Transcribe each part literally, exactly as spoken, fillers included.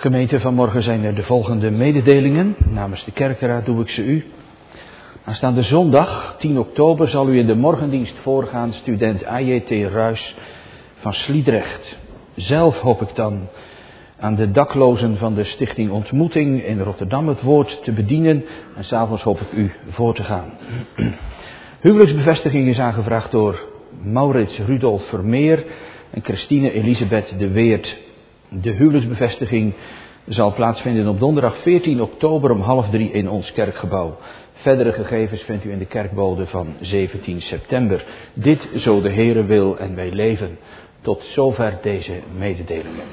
Gemeente, vanmorgen zijn er de volgende mededelingen. Namens de kerkenraad doe ik ze u. Aanstaande zondag, tien oktober, zal u in de morgendienst voorgaan student A J T Ruys van Sliedrecht. Zelf hoop ik dan aan de daklozen van de Stichting Ontmoeting in Rotterdam het woord te bedienen. En s'avonds hoop ik u voor te gaan. Huwelijksbevestiging is aangevraagd door Maurits Rudolf Vermeer en Christine Elisabeth de Weert. De huwelijksbevestiging zal plaatsvinden op donderdag veertien oktober om half drie in ons kerkgebouw. Verdere gegevens vindt u in de kerkbode van zeventien september. Dit zo de Heere wil en wij leven. Tot zover deze mededelingen.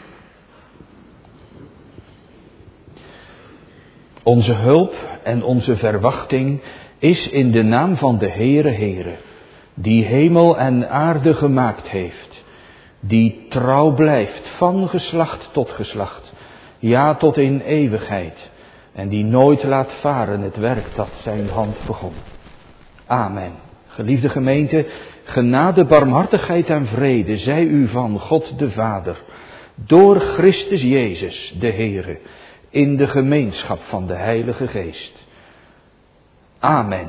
Onze hulp en onze verwachting is in de naam van de Heere Heere, die hemel en aarde gemaakt heeft, die trouw blijft van geslacht tot geslacht, ja tot in eeuwigheid, en die nooit laat varen het werk dat zijn hand begon. Amen. Geliefde gemeente, genade, barmhartigheid en vrede zij u van God de Vader, door Christus Jezus de Heere, in de gemeenschap van de Heilige Geest. Amen.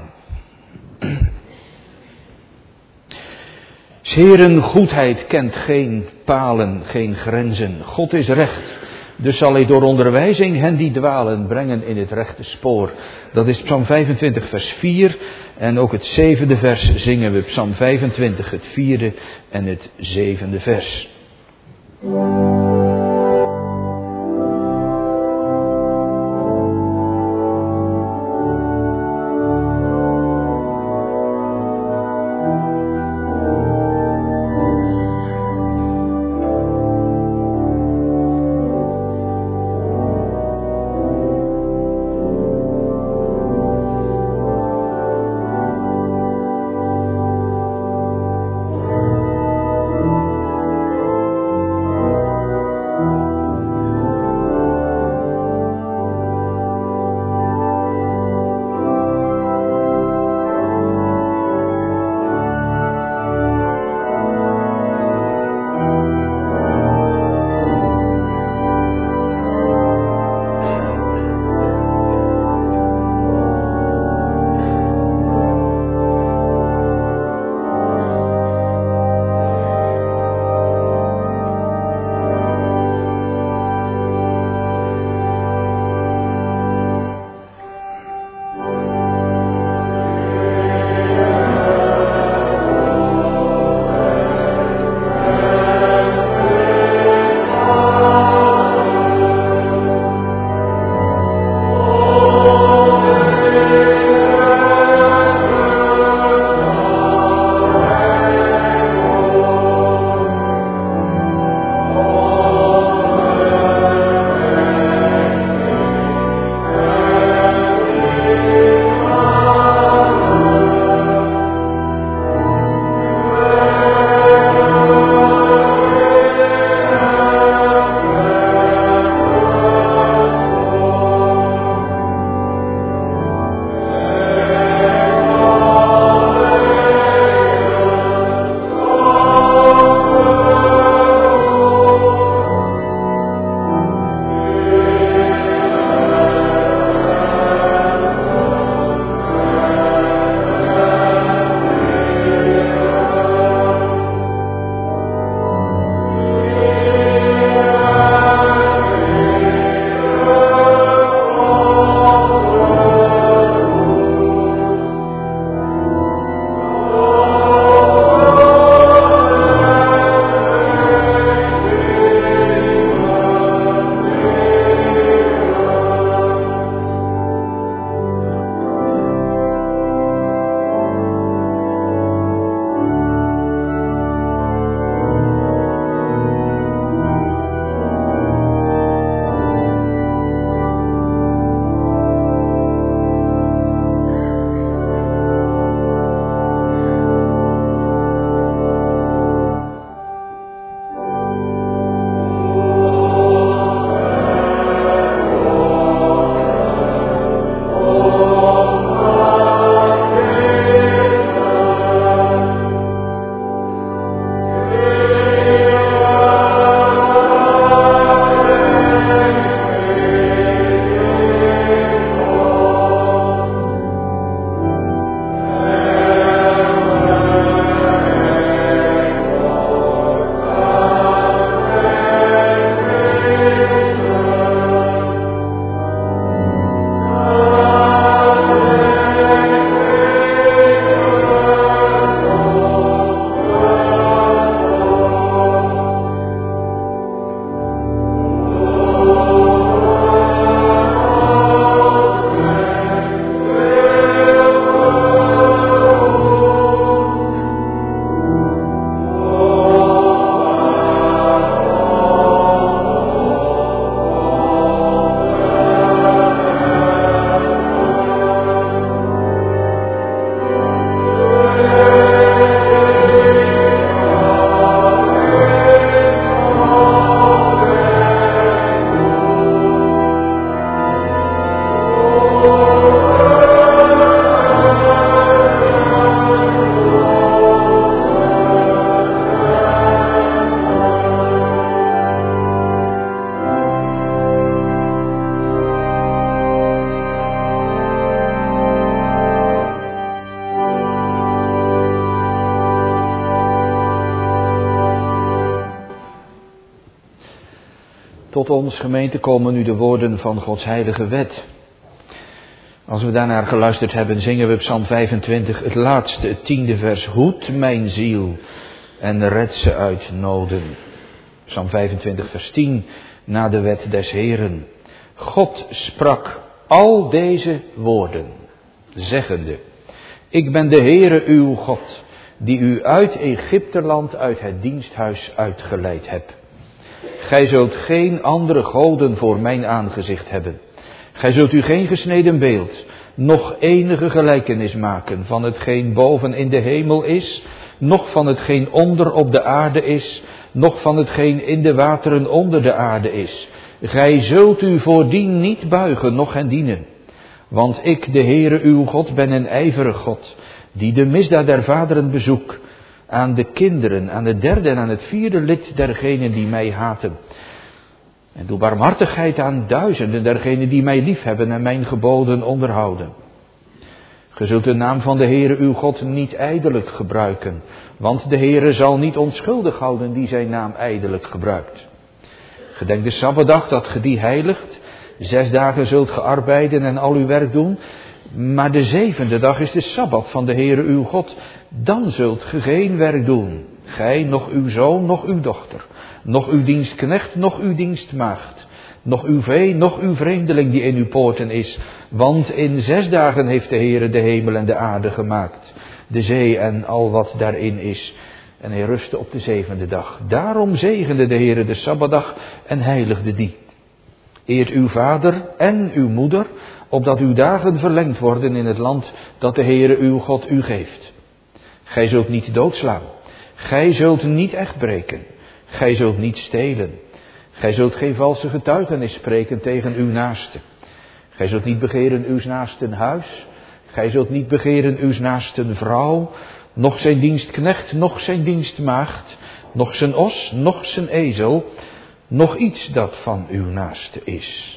'S Heeren goedheid kent geen palen, geen grenzen. God is recht. Dus zal hij door onderwijzing hen die dwalen brengen in het rechte spoor. Dat is Psalm vijfentwintig vers vier. En ook het zevende vers zingen we. Psalm vijfentwintig, het vierde en het zevende vers. Tot ons, gemeente, komen nu de woorden van Gods heilige wet. Als we daarnaar geluisterd hebben, zingen we Psalm vijfentwintig, het laatste, het tiende vers. Hoed mijn ziel en red ze uit noden. Psalm vijfentwintig, vers tien, na de wet des Heeren. God sprak al deze woorden, zeggende: Ik ben de Heere uw God, die u uit Egypteland, uit het diensthuis uitgeleid heb. Gij zult geen andere goden voor mijn aangezicht hebben. Gij zult u geen gesneden beeld, noch enige gelijkenis maken van hetgeen boven in de hemel is, noch van hetgeen onder op de aarde is, noch van hetgeen in de wateren onder de aarde is. Gij zult u voordien niet buigen, noch hen dienen. Want ik, de Heere uw God, ben een ijverig God, die de misdaad der vaderen bezoek, aan de kinderen, aan het derde en aan het vierde lid dergenen die mij haten. En doe barmhartigheid aan duizenden dergenen die mij liefhebben en mijn geboden onderhouden. Ge zult de naam van de Heere uw God niet ijdelijk gebruiken, want de Heere zal niet onschuldig houden die zijn naam ijdelijk gebruikt. Gedenk de Sabbatdag dat ge die heiligt. Zes dagen zult ge arbeiden en al uw werk doen, maar de zevende dag is de Sabbat van de Heere uw God. Dan zult ge geen werk doen, gij, noch uw zoon, noch uw dochter, noch uw dienstknecht, noch uw dienstmaagd, noch uw vee, noch uw vreemdeling die in uw poorten is. Want in zes dagen heeft de Heere de hemel en de aarde gemaakt, de zee en al wat daarin is. En hij rustte op de zevende dag. Daarom zegende de Heere de Sabbatdag en heiligde die. Eert uw vader en uw moeder, opdat uw dagen verlengd worden in het land dat de Heere uw God u geeft. Gij zult niet doodslaan. Gij zult niet echt breken. Gij zult niet stelen. Gij zult geen valse getuigenis spreken tegen uw naaste. Gij zult niet begeren uws naasten huis. Gij zult niet begeren uws naasten vrouw, noch zijn dienstknecht, noch zijn dienstmaagd, noch zijn os, noch zijn ezel, noch iets dat van uw naaste is.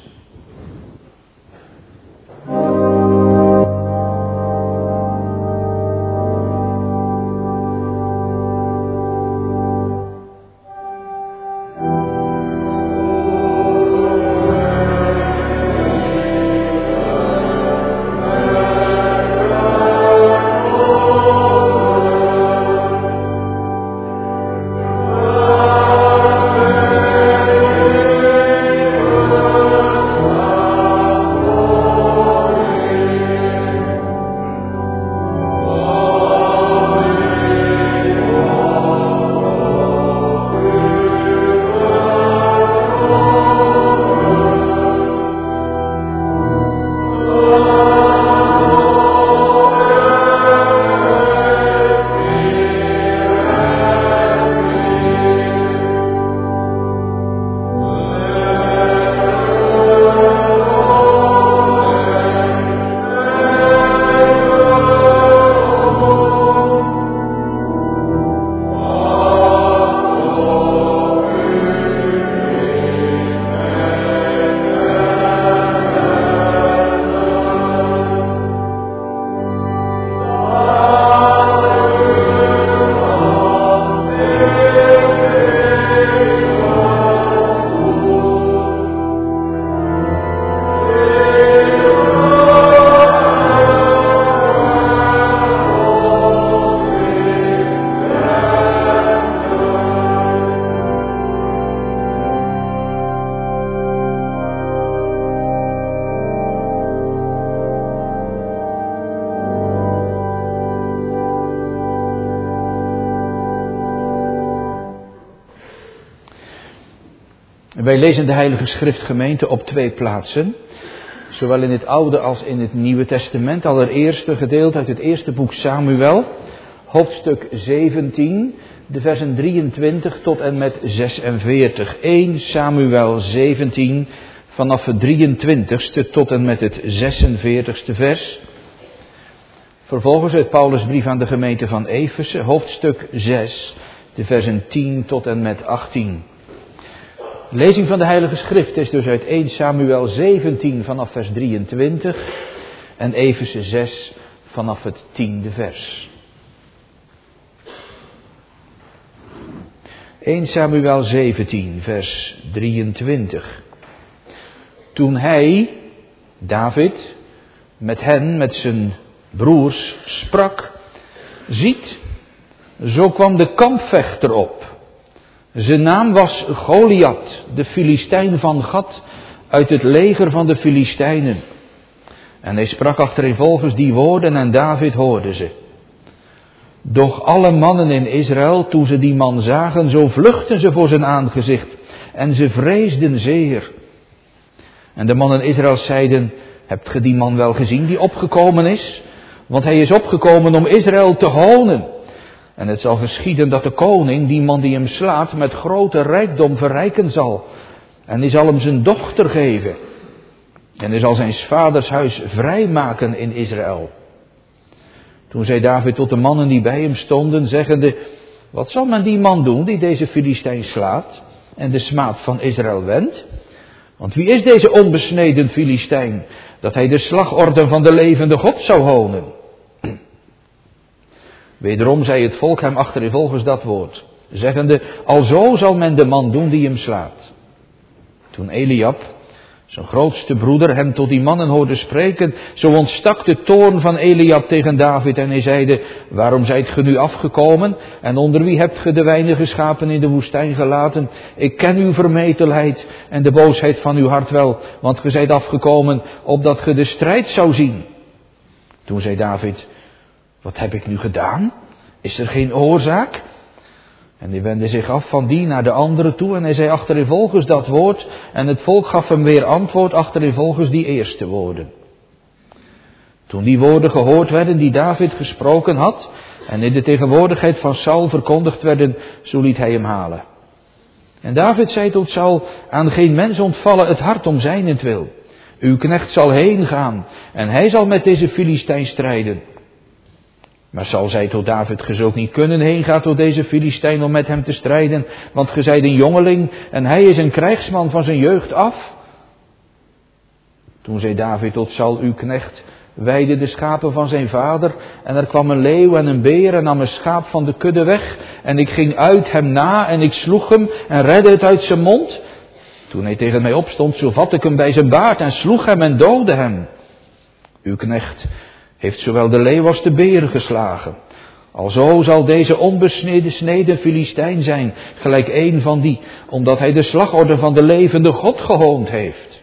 Wij lezen de Heilige Schrift, gemeente, op twee plaatsen. Zowel in het Oude als in het Nieuwe Testament. Allereerst een gedeelte uit het eerste boek Samuel. Hoofdstuk zeventien, de versen drieëntwintig tot en met zesenveertig. eerste Samuel zeventien, vanaf het drieëntwintigste tot en met het zesenveertigste vers. Vervolgens uit Paulus' brief aan de gemeente van Efeze, hoofdstuk zes, de versen tien tot en met achttien. De lezing van de Heilige Schrift is dus uit eerste Samuel zeventien vanaf vers drieëntwintig en Efeze zes vanaf het tiende vers. eerste Samuel zeventien, vers drieëntwintig. Toen hij, David, met hen, met zijn broers, sprak, ziet, zo kwam de kampvechter op. Zijn naam was Goliath, de Filistijn van Gat, uit het leger van de Filistijnen. En hij sprak achtereenvolgens die woorden en David hoorde ze. Doch alle mannen in Israël, toen ze die man zagen, zo vluchtten ze voor zijn aangezicht. En ze vreesden zeer. En de mannen Israëls zeiden, hebt ge die man wel gezien die opgekomen is? Want hij is opgekomen om Israël te honen. En het zal geschieden dat de koning, die man die hem slaat, met grote rijkdom verrijken zal. En hij zal hem zijn dochter geven. En hij zal zijn vaders huis vrijmaken in Israël. Toen zei David tot de mannen die bij hem stonden, zeggende, wat zal men die man doen die deze Filistijn slaat en de smaad van Israël wendt? Want wie is deze onbesneden Filistijn, dat hij de slagorde van de levende God zou honen? Wederom zei het volk hem achtereenvolgens dat woord, zeggende, alzo zal men de man doen die hem slaat. Toen Eliab, zijn grootste broeder, hem tot die mannen hoorde spreken, zo ontstak de toorn van Eliab tegen David en hij zeide, waarom zijt ge nu afgekomen en onder wie hebt ge de weinige schapen in de woestijn gelaten? Ik ken uw vermetelheid en de boosheid van uw hart wel, want ge zijt afgekomen opdat ge de strijd zou zien. Toen zei David, wat heb ik nu gedaan? Is er geen oorzaak? En hij wendde zich af van die naar de andere toe en hij zei achtereenvolgens dat woord en het volk gaf hem weer antwoord achtereenvolgens die eerste woorden. Toen die woorden gehoord werden die David gesproken had en in de tegenwoordigheid van Saul verkondigd werden, zo liet hij hem halen. En David zei tot Saul, aan geen mens ontvallen het hart om zijnentwil. Uw knecht zal heen gaan en hij zal met deze Filistijn strijden. Maar Saul zei tot David, ge zult niet kunnen heen gaan tot deze Filistijn om met hem te strijden, want ge zijt een jongeling en hij is een krijgsman van zijn jeugd af. Toen zei David tot Saul, uw knecht weidde de schapen van zijn vader en er kwam een leeuw en een beer en nam een schaap van de kudde weg en ik ging uit hem na en ik sloeg hem en redde het uit zijn mond. Toen hij tegen mij opstond, zo vatte ik hem bij zijn baard en sloeg hem en doodde hem. Uw knecht heeft zowel de leeuw als de beer geslagen. Alzo zal deze onbesneden sneden Filistijn zijn, gelijk een van die, omdat hij de slagorde van de levende God gehoond heeft.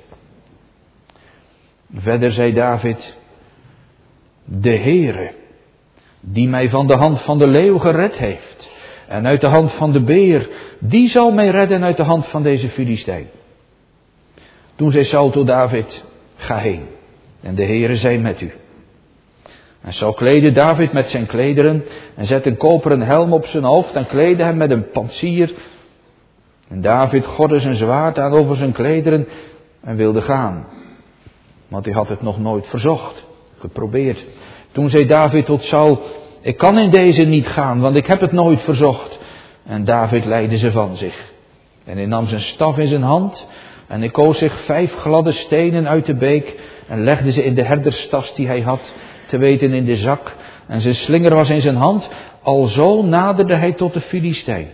Verder zei David, de Heere, die mij van de hand van de leeuw gered heeft, en uit de hand van de beer, die zal mij redden uit de hand van deze Filistijn. Toen zei Saul tot David, ga heen, en de Heere zij met u. En Saul kleedde David met zijn klederen en zette een koperen helm op zijn hoofd en kleedde hem met een pantsier. En David gordde zijn zwaard aan over zijn klederen en wilde gaan. Want hij had het nog nooit verzocht, geprobeerd. Toen zei David tot Saul, ik kan in deze niet gaan, want ik heb het nooit verzocht. En David leidde ze van zich. En hij nam zijn staf in zijn hand en hij koos zich vijf gladde stenen uit de beek en legde ze in de herderstas die hij had, te weten in de zak, en zijn slinger was in zijn hand, alzo naderde hij tot de Filistijn.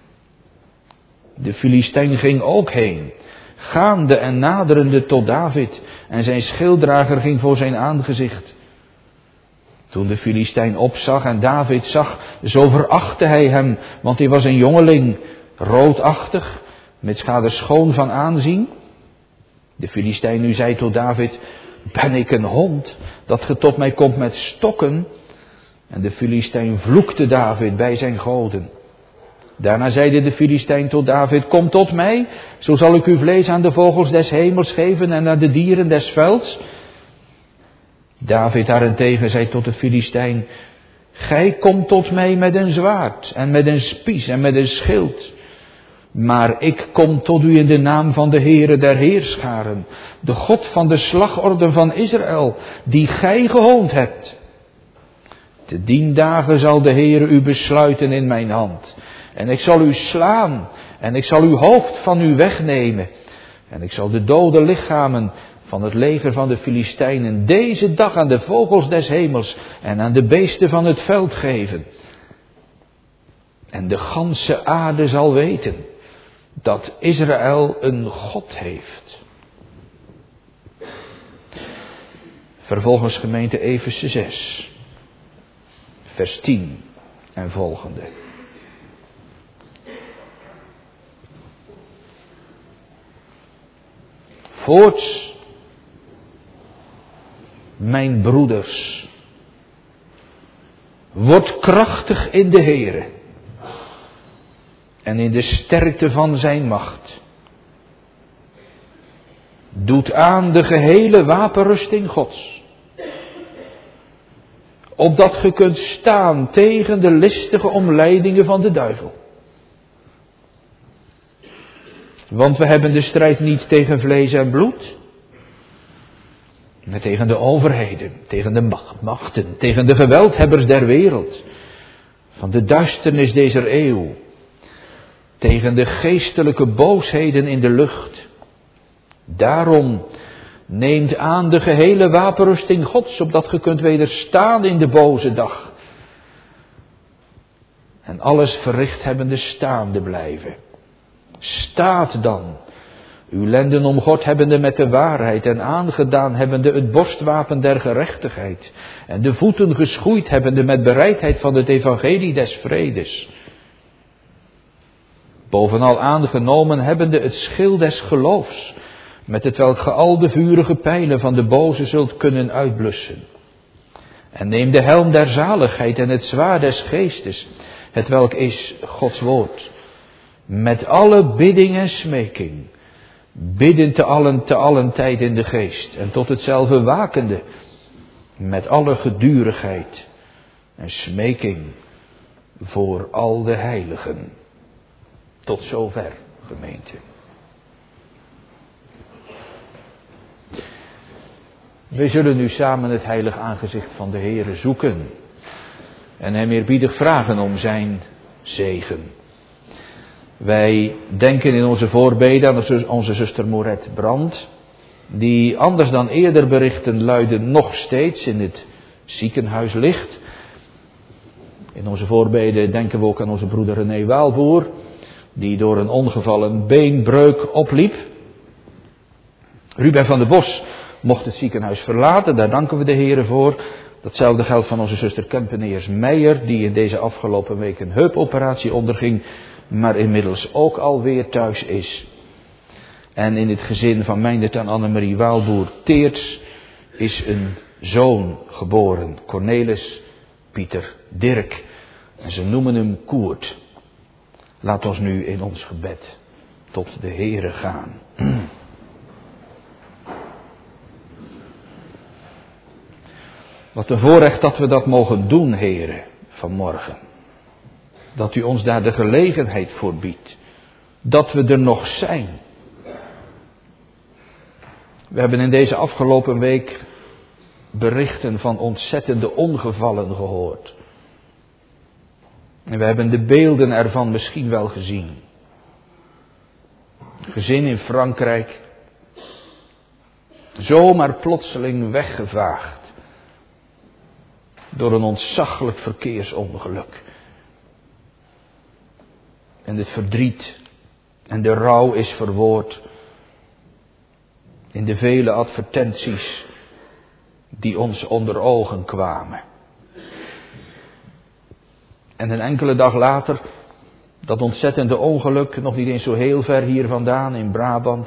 De Filistijn ging ook heen, gaande en naderende tot David, en zijn schilddrager ging voor zijn aangezicht. Toen de Filistijn opzag en David zag, zo verachtte hij hem, want hij was een jongeling, roodachtig, met schade schoon van aanzien. De Filistijn nu zei tot David, ben ik een hond, dat ge tot mij komt met stokken? En de Filistijn vloekte David bij zijn goden. Daarna zeide de Filistijn tot David, kom tot mij, zo zal ik uw vlees aan de vogels des hemels geven en aan de dieren des velds. David daarentegen zei tot de Filistijn, gij komt tot mij met een zwaard en met een spies en met een schild. Maar ik kom tot u in de naam van de Heere der Heerscharen, de God van de slagorde van Israël, die gij gehoond hebt. Te dien dagen zal de Heere u besluiten in mijn hand. En ik zal u slaan en ik zal uw hoofd van u wegnemen. En ik zal de dode lichamen van het leger van de Filistijnen deze dag aan de vogels des hemels en aan de beesten van het veld geven. En de ganse aarde zal weten dat Israël een God heeft. Vervolgens gemeente Efeze zes, vers tien en volgende. Voorts, mijn broeders, wordt krachtig in de Here en in de sterkte van zijn macht. Doet aan de gehele wapenrusting Gods, opdat ge kunt staan tegen de listige omleidingen van de duivel. Want we hebben de strijd niet tegen vlees en bloed, maar tegen de overheden, tegen de machten, tegen de geweldhebbers der wereld, van de duisternis deze eeuw, tegen de geestelijke boosheden in de lucht. Daarom neemt aan de gehele wapenrusting Gods, opdat ge kunt wederstaan in de boze dag. En alles verricht hebbende staande blijven. Staat dan, uw lenden omgord hebbende met de waarheid en aangedaan hebbende het borstwapen der gerechtigheid. En de voeten geschoeid hebbende met bereidheid van het evangelie des vredes. Bovenal aangenomen hebbende het schild des geloofs, met het welk ge al de vurige pijlen van de boze zult kunnen uitblussen. En neem de helm der zaligheid en het zwaard des geestes, het welk is Gods woord. Met alle bidding en smeking, bidden te allen te allen tijd in de geest, en tot hetzelfde wakende, met alle gedurigheid en smeking voor al de heiligen. Tot zover, gemeente. We zullen nu samen het heilig aangezicht van de Heere zoeken en hem eerbiedig vragen om zijn zegen. Wij denken in onze voorbeden aan onze zuster Moret Brand, die anders dan eerder berichten luiden nog steeds in het ziekenhuis ligt. In onze voorbeden denken we ook aan onze broeder René Waalboer, die door een ongeval een beenbreuk opliep. Ruben van der Bos mocht het ziekenhuis verlaten, daar danken we de Heere voor. Datzelfde geldt van onze zuster Kempeneers Meijer, die in deze afgelopen week een heupoperatie onderging, maar inmiddels ook alweer thuis is. En in het gezin van Meindert en Annemarie Waalboer Teerts is een zoon geboren, Cornelis Pieter Dirk. En ze noemen hem Koert. Laat ons nu in ons gebed tot de Heere gaan. Wat een voorrecht dat we dat mogen doen, Heere, vanmorgen. Dat u ons daar de gelegenheid voor biedt. Dat we er nog zijn. We hebben in deze afgelopen week berichten van ontzettende ongevallen gehoord. En we hebben de beelden ervan misschien wel gezien. Gezin in Frankrijk. Zomaar plotseling weggevaagd. Door een ontzaglijk verkeersongeluk. En het verdriet en de rouw is verwoord in de vele advertenties die ons onder ogen kwamen. En een enkele dag later, dat ontzettende ongeluk, nog niet eens zo heel ver hier vandaan in Brabant,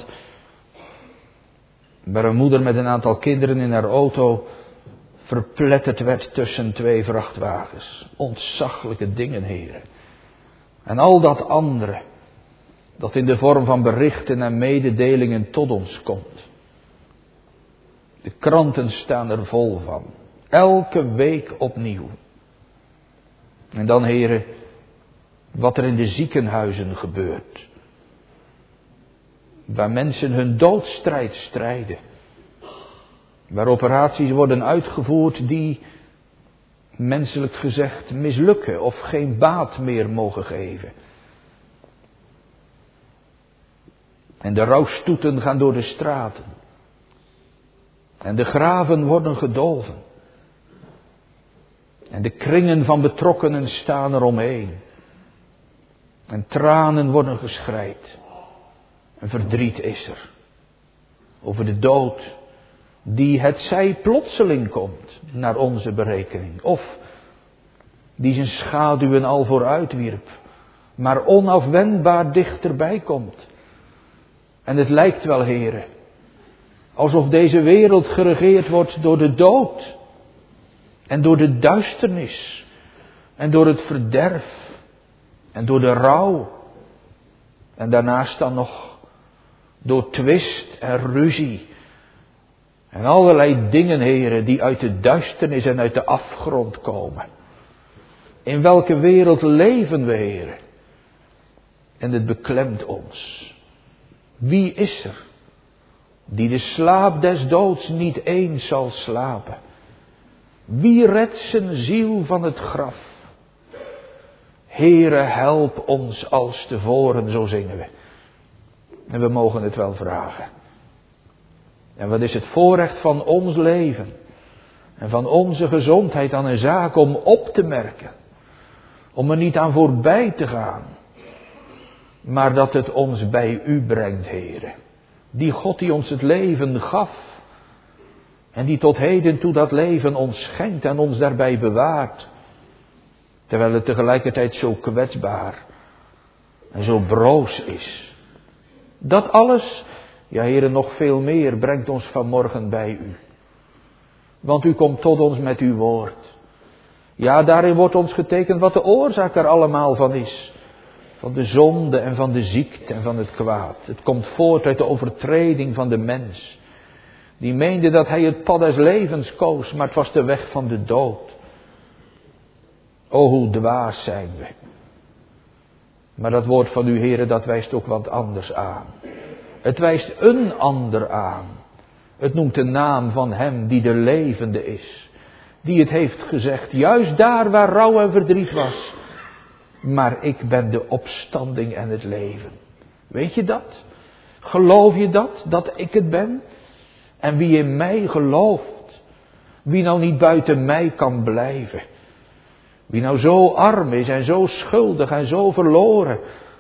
waar een moeder met een aantal kinderen in haar auto verpletterd werd tussen twee vrachtwagens. Ontzaglijke dingen, heren. En al dat andere, dat in de vorm van berichten en mededelingen tot ons komt. De kranten staan er vol van. Elke week opnieuw. En dan, heren, wat er in de ziekenhuizen gebeurt. Waar mensen hun doodstrijd strijden. Waar operaties worden uitgevoerd die, menselijk gezegd, mislukken of geen baat meer mogen geven. En de rouwstoeten gaan door de straten. En de graven worden gedolven. En de kringen van betrokkenen staan er omheen. En tranen worden geschreid. En verdriet is er. Over de dood. Die het zij plotseling komt. Naar onze berekening. Of die zijn schaduwen al vooruitwierp. Maar onafwendbaar dichterbij komt. En het lijkt wel, heren. Alsof deze wereld geregeerd wordt door de dood. En door de duisternis. En door het verderf. En door de rouw. En daarnaast dan nog door twist en ruzie. En allerlei dingen, heren, die uit de duisternis en uit de afgrond komen. In welke wereld leven we, heren? En het beklemt ons. Wie is er die de slaap des doods niet eens zal slapen? Wie redt zijn ziel van het graf? Heere, help ons als tevoren, zo zingen we. En we mogen het wel vragen. En wat is het voorrecht van ons leven en van onze gezondheid aan een zaak om op te merken. Om er niet aan voorbij te gaan. Maar dat het ons bij u brengt, Heere. Die God die ons het leven gaf. En die tot heden toe dat leven ons schenkt en ons daarbij bewaart. Terwijl het tegelijkertijd zo kwetsbaar en zo broos is. Dat alles, ja Heere, nog veel meer brengt ons vanmorgen bij u. Want u komt tot ons met uw woord. Ja, daarin wordt ons getekend wat de oorzaak er allemaal van is. Van de zonde en van de ziekte en van het kwaad. Het komt voort uit de overtreding van de mens. Die meende dat hij het pad des levens koos, maar het was de weg van de dood. O, hoe dwaas zijn we. Maar dat woord van u, Heere, dat wijst ook wat anders aan. Het wijst een ander aan. Het noemt de naam van hem die de levende is. Die het heeft gezegd, juist daar waar rouw en verdriet was. Maar ik ben de opstanding en het leven. Weet je dat? Geloof je dat? Dat ik het ben? En wie in mij gelooft, wie nou niet buiten mij kan blijven. Wie nou zo arm is en zo schuldig en zo verloren.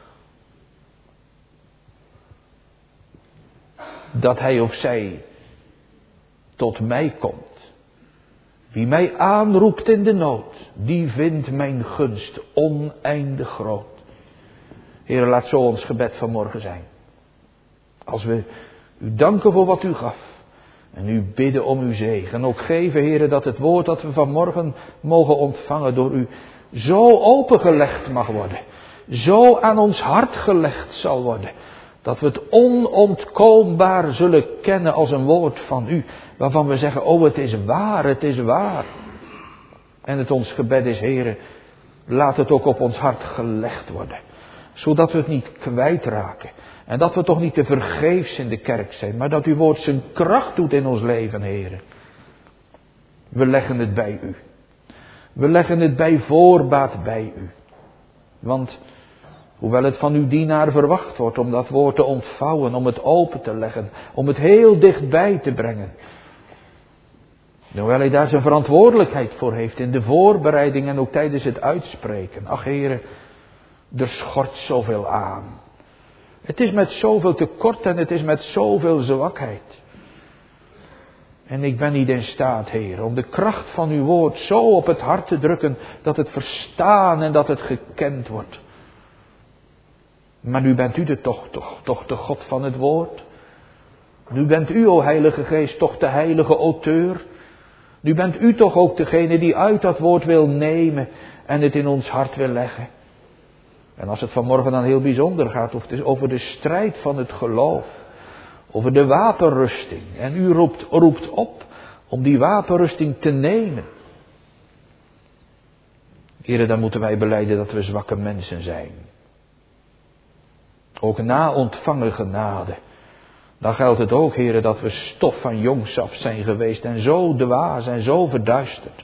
Dat hij of zij tot mij komt. Wie mij aanroept in de nood, die vindt mijn gunst oneindig groot. Heer, laat zo ons gebed vanmorgen zijn. Als we u danken voor wat u gaf. En u bidden om uw zegen. En ook geven, Heer, dat het woord dat we vanmorgen mogen ontvangen door u zo opengelegd mag worden. Zo aan ons hart gelegd zal worden. Dat we het onontkoombaar zullen kennen als een woord van u. Waarvan we zeggen, oh het is waar, het is waar. En het ons gebed is, Heer, laat het ook op ons hart gelegd worden. Zodat we het niet kwijtraken. En dat we toch niet te vergeefs in de kerk zijn. Maar dat uw woord zijn kracht doet in ons leven, Heer. We leggen het bij u. We leggen het bij voorbaat bij u. Want hoewel het van uw dienaar verwacht wordt om dat woord te ontvouwen, om het open te leggen, om het heel dichtbij te brengen. Hoewel hij daar zijn verantwoordelijkheid voor heeft in de voorbereiding en ook tijdens het uitspreken. Ach Heere, er schort zoveel aan. Het is met zoveel tekort en het is met zoveel zwakheid. En ik ben niet in staat, Heer, om de kracht van uw woord zo op het hart te drukken dat het verstaan en dat het gekend wordt. Maar nu bent u de toch, toch, toch de God van het woord. Nu bent u, o Heilige Geest, toch de heilige auteur. Nu bent u toch ook degene die uit dat woord wil nemen en het in ons hart wil leggen. En als het vanmorgen dan heel bijzonder gaat over de strijd van het geloof. Over de wapenrusting. En u roept, roept op om die wapenrusting te nemen. Heren, dan moeten wij belijden dat we zwakke mensen zijn. Ook na ontvangen genade. Dan geldt het ook, heren, dat we stof van jongs af zijn geweest. En zo dwaas en zo verduisterd.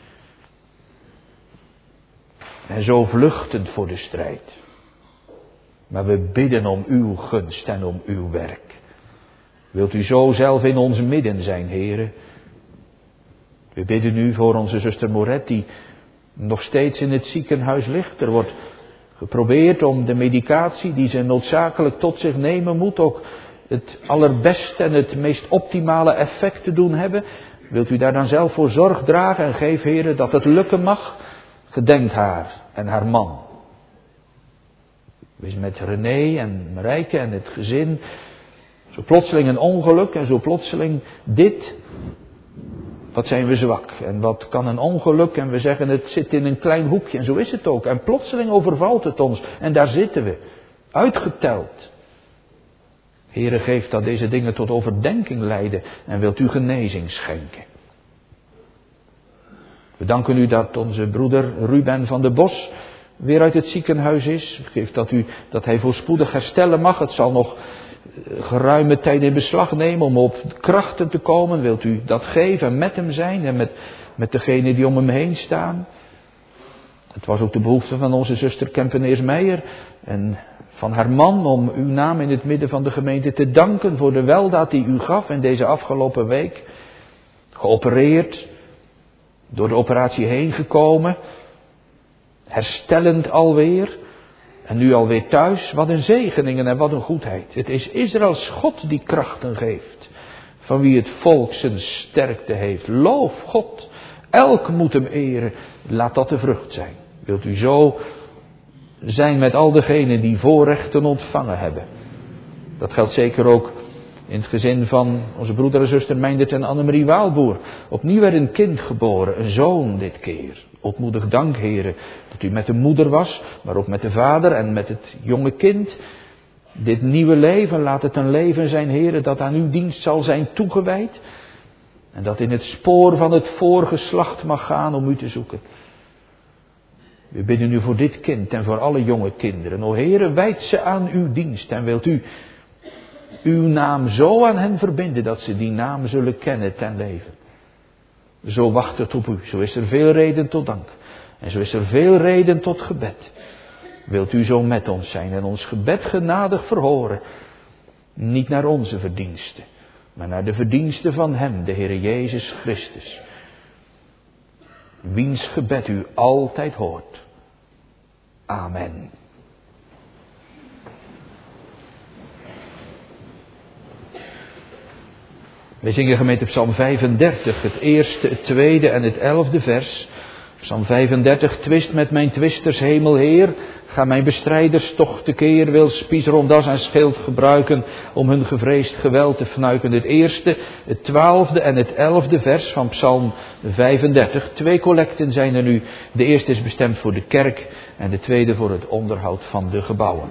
En zo vluchtend voor de strijd. Maar we bidden om uw gunst en om uw werk. Wilt u zo zelf in ons midden zijn, heren? We bidden u voor onze zuster Moret, die nog steeds in het ziekenhuis ligt. Er wordt geprobeerd om de medicatie die ze noodzakelijk tot zich nemen moet ook het allerbeste en het meest optimale effect te doen hebben. Wilt u daar dan zelf voor zorg dragen en geef, Heere, dat het lukken mag? Gedenk haar en haar man. Wees met René en Marijke en het gezin. Zo plotseling een ongeluk en zo plotseling dit. Wat zijn we zwak en wat kan een ongeluk en we zeggen het zit in een klein hoekje en zo is het ook. En plotseling overvalt het ons en daar zitten we, uitgeteld. Heere, geef dat deze dingen tot overdenking leiden en wilt u genezing schenken. We danken u dat onze broeder Ruben van der Bos weer uit het ziekenhuis is. Geef dat, u, dat hij voorspoedig herstellen mag. Het zal nog geruime tijd in beslag nemen om op krachten te komen. Wilt u dat geven en met hem zijn en met, met degenen die om hem heen staan. Het was ook de behoefte van onze zuster Kempeneers-Meijer en van haar man om uw naam in het midden van de gemeente te danken voor de weldaad die u gaf in deze afgelopen week. Geopereerd, door de operatie heen gekomen, herstellend alweer en nu alweer thuis. Wat een zegeningen en wat een goedheid. Het is Israëls God die krachten geeft, van wie het volk zijn sterkte heeft. Loof God, elk moet hem eren, laat dat de vrucht zijn. Wilt u zo zijn met al degenen die voorrechten ontvangen hebben. Dat geldt zeker ook in het gezin van onze broeder en zuster Meindert en Annemarie Waalboer. Opnieuw werd een kind geboren, een zoon dit keer. Opmoedig dank, Heere, dat u met de moeder was, maar ook met de vader en met het jonge kind. Dit nieuwe leven, laat het een leven zijn, Heere, dat aan uw dienst zal zijn toegewijd. En dat in het spoor van het voorgeslacht mag gaan om u te zoeken. We bidden u voor dit kind en voor alle jonge kinderen. O Heere, wijd ze aan uw dienst en wilt u uw naam zo aan hen verbinden dat ze die naam zullen kennen ten leven. Zo wacht het op u. Zo is er veel reden tot dank. En zo is er veel reden tot gebed. Wilt u zo met ons zijn en ons gebed genadig verhoren. Niet naar onze verdiensten, maar naar de verdiensten van hem, de Heere Jezus Christus. Wiens gebed u altijd hoort. Amen. We zingen gemeente Psalm vijfendertig, het eerste, het tweede en het elfde vers. Psalm vijfendertig, twist met mijn twisters, hemelheer. Ga mijn bestrijders toch tekeer, wil spies rondas en schild gebruiken om hun gevreesd geweld te fnuiken. Het eerste, het twaalfde en het elfde vers van Psalm vijfendertig. Twee collecten zijn er nu. De eerste is bestemd voor de kerk en de tweede voor het onderhoud van de gebouwen.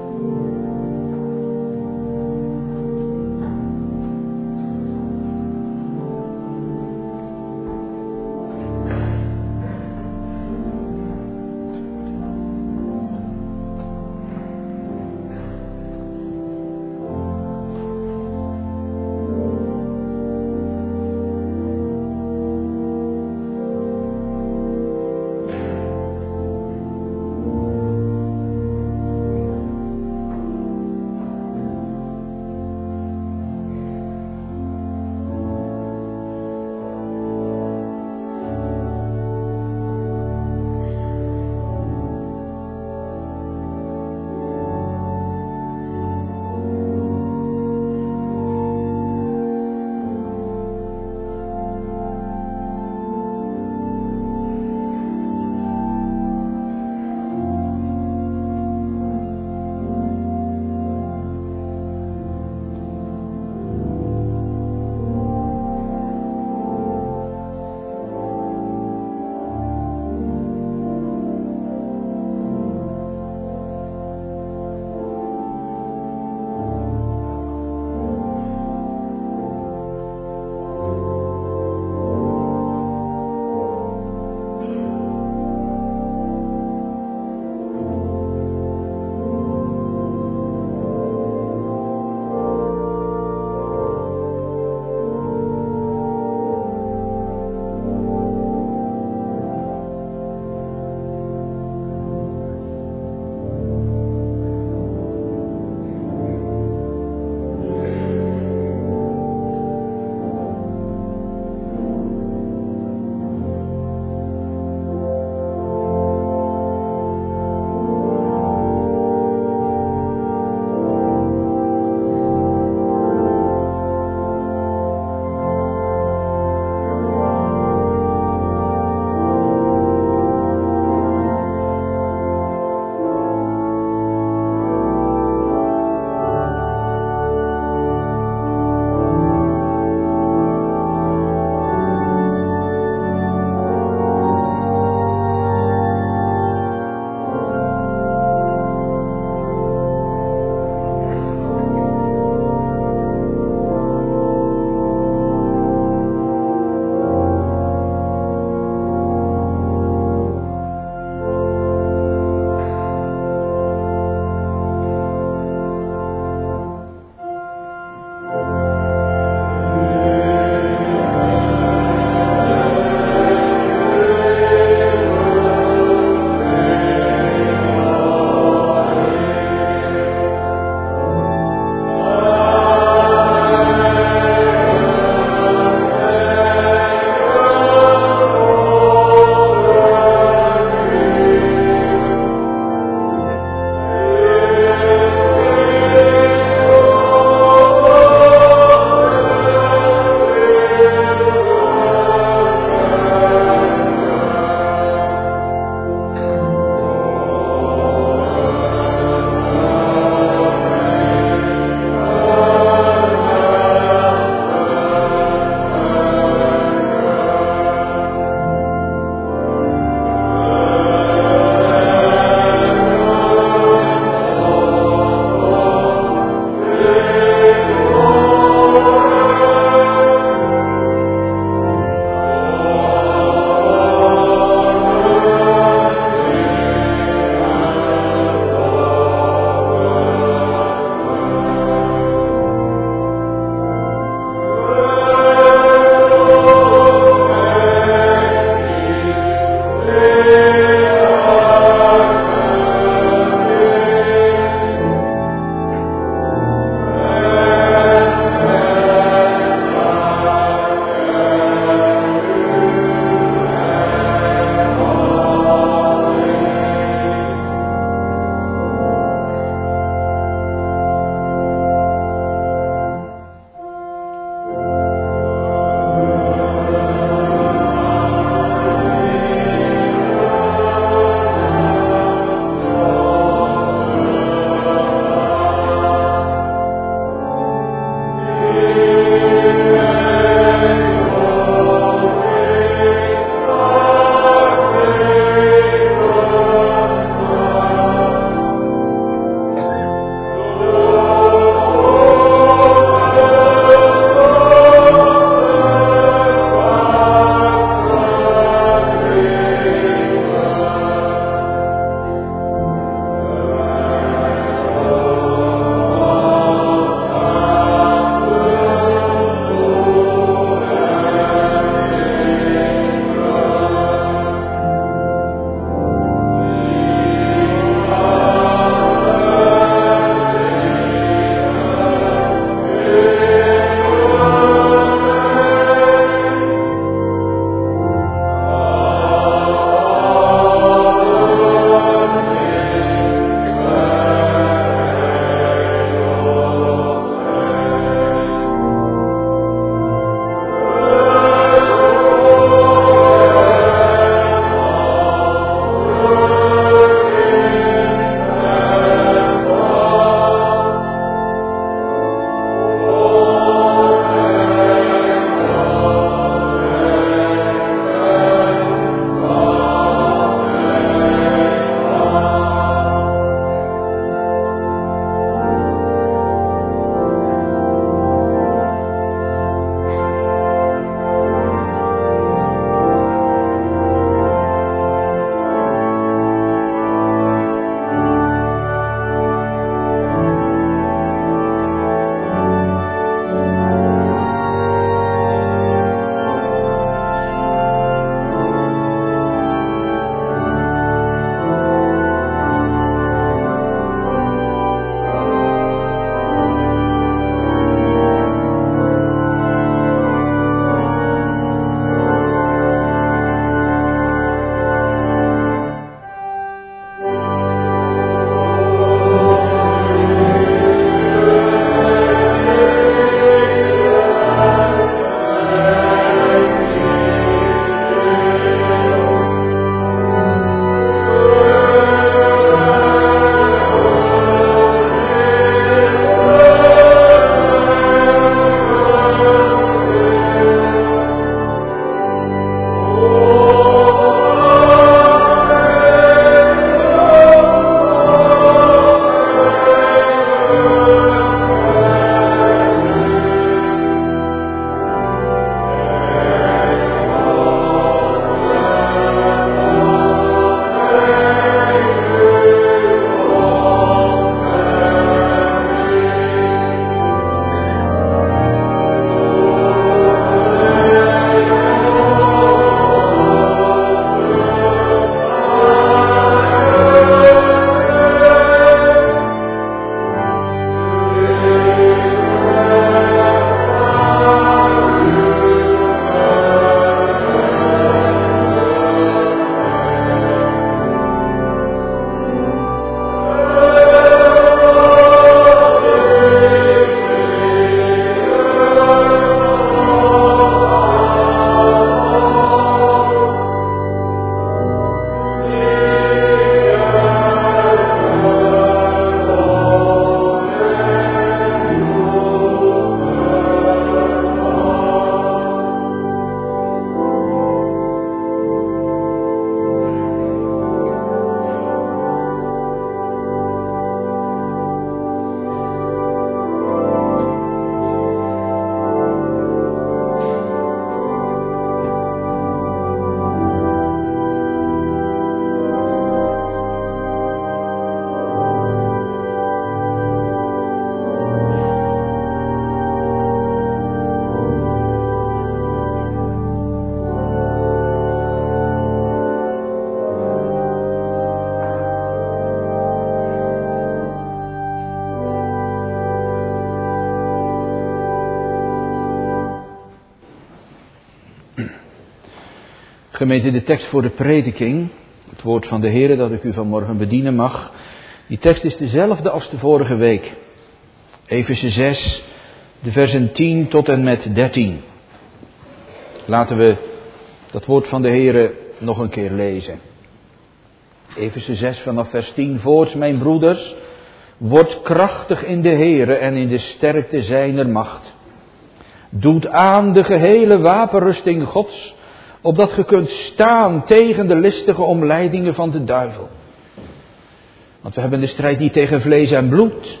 Gemeente, de tekst voor de prediking, het woord van de Heer dat ik u vanmorgen bedienen mag, die tekst is dezelfde als de vorige week. Efeze zes, de versen tien tot en met dertien. Laten we dat woord van de Heer nog een keer lezen. Efeze zes vanaf vers tien. Voorts, mijn broeders, wordt krachtig in de Heere en in de sterkte zijner macht. Doet aan de gehele wapenrusting Gods, opdat ge kunt staan tegen de listige omleidingen van de duivel. Want we hebben de strijd niet tegen vlees en bloed,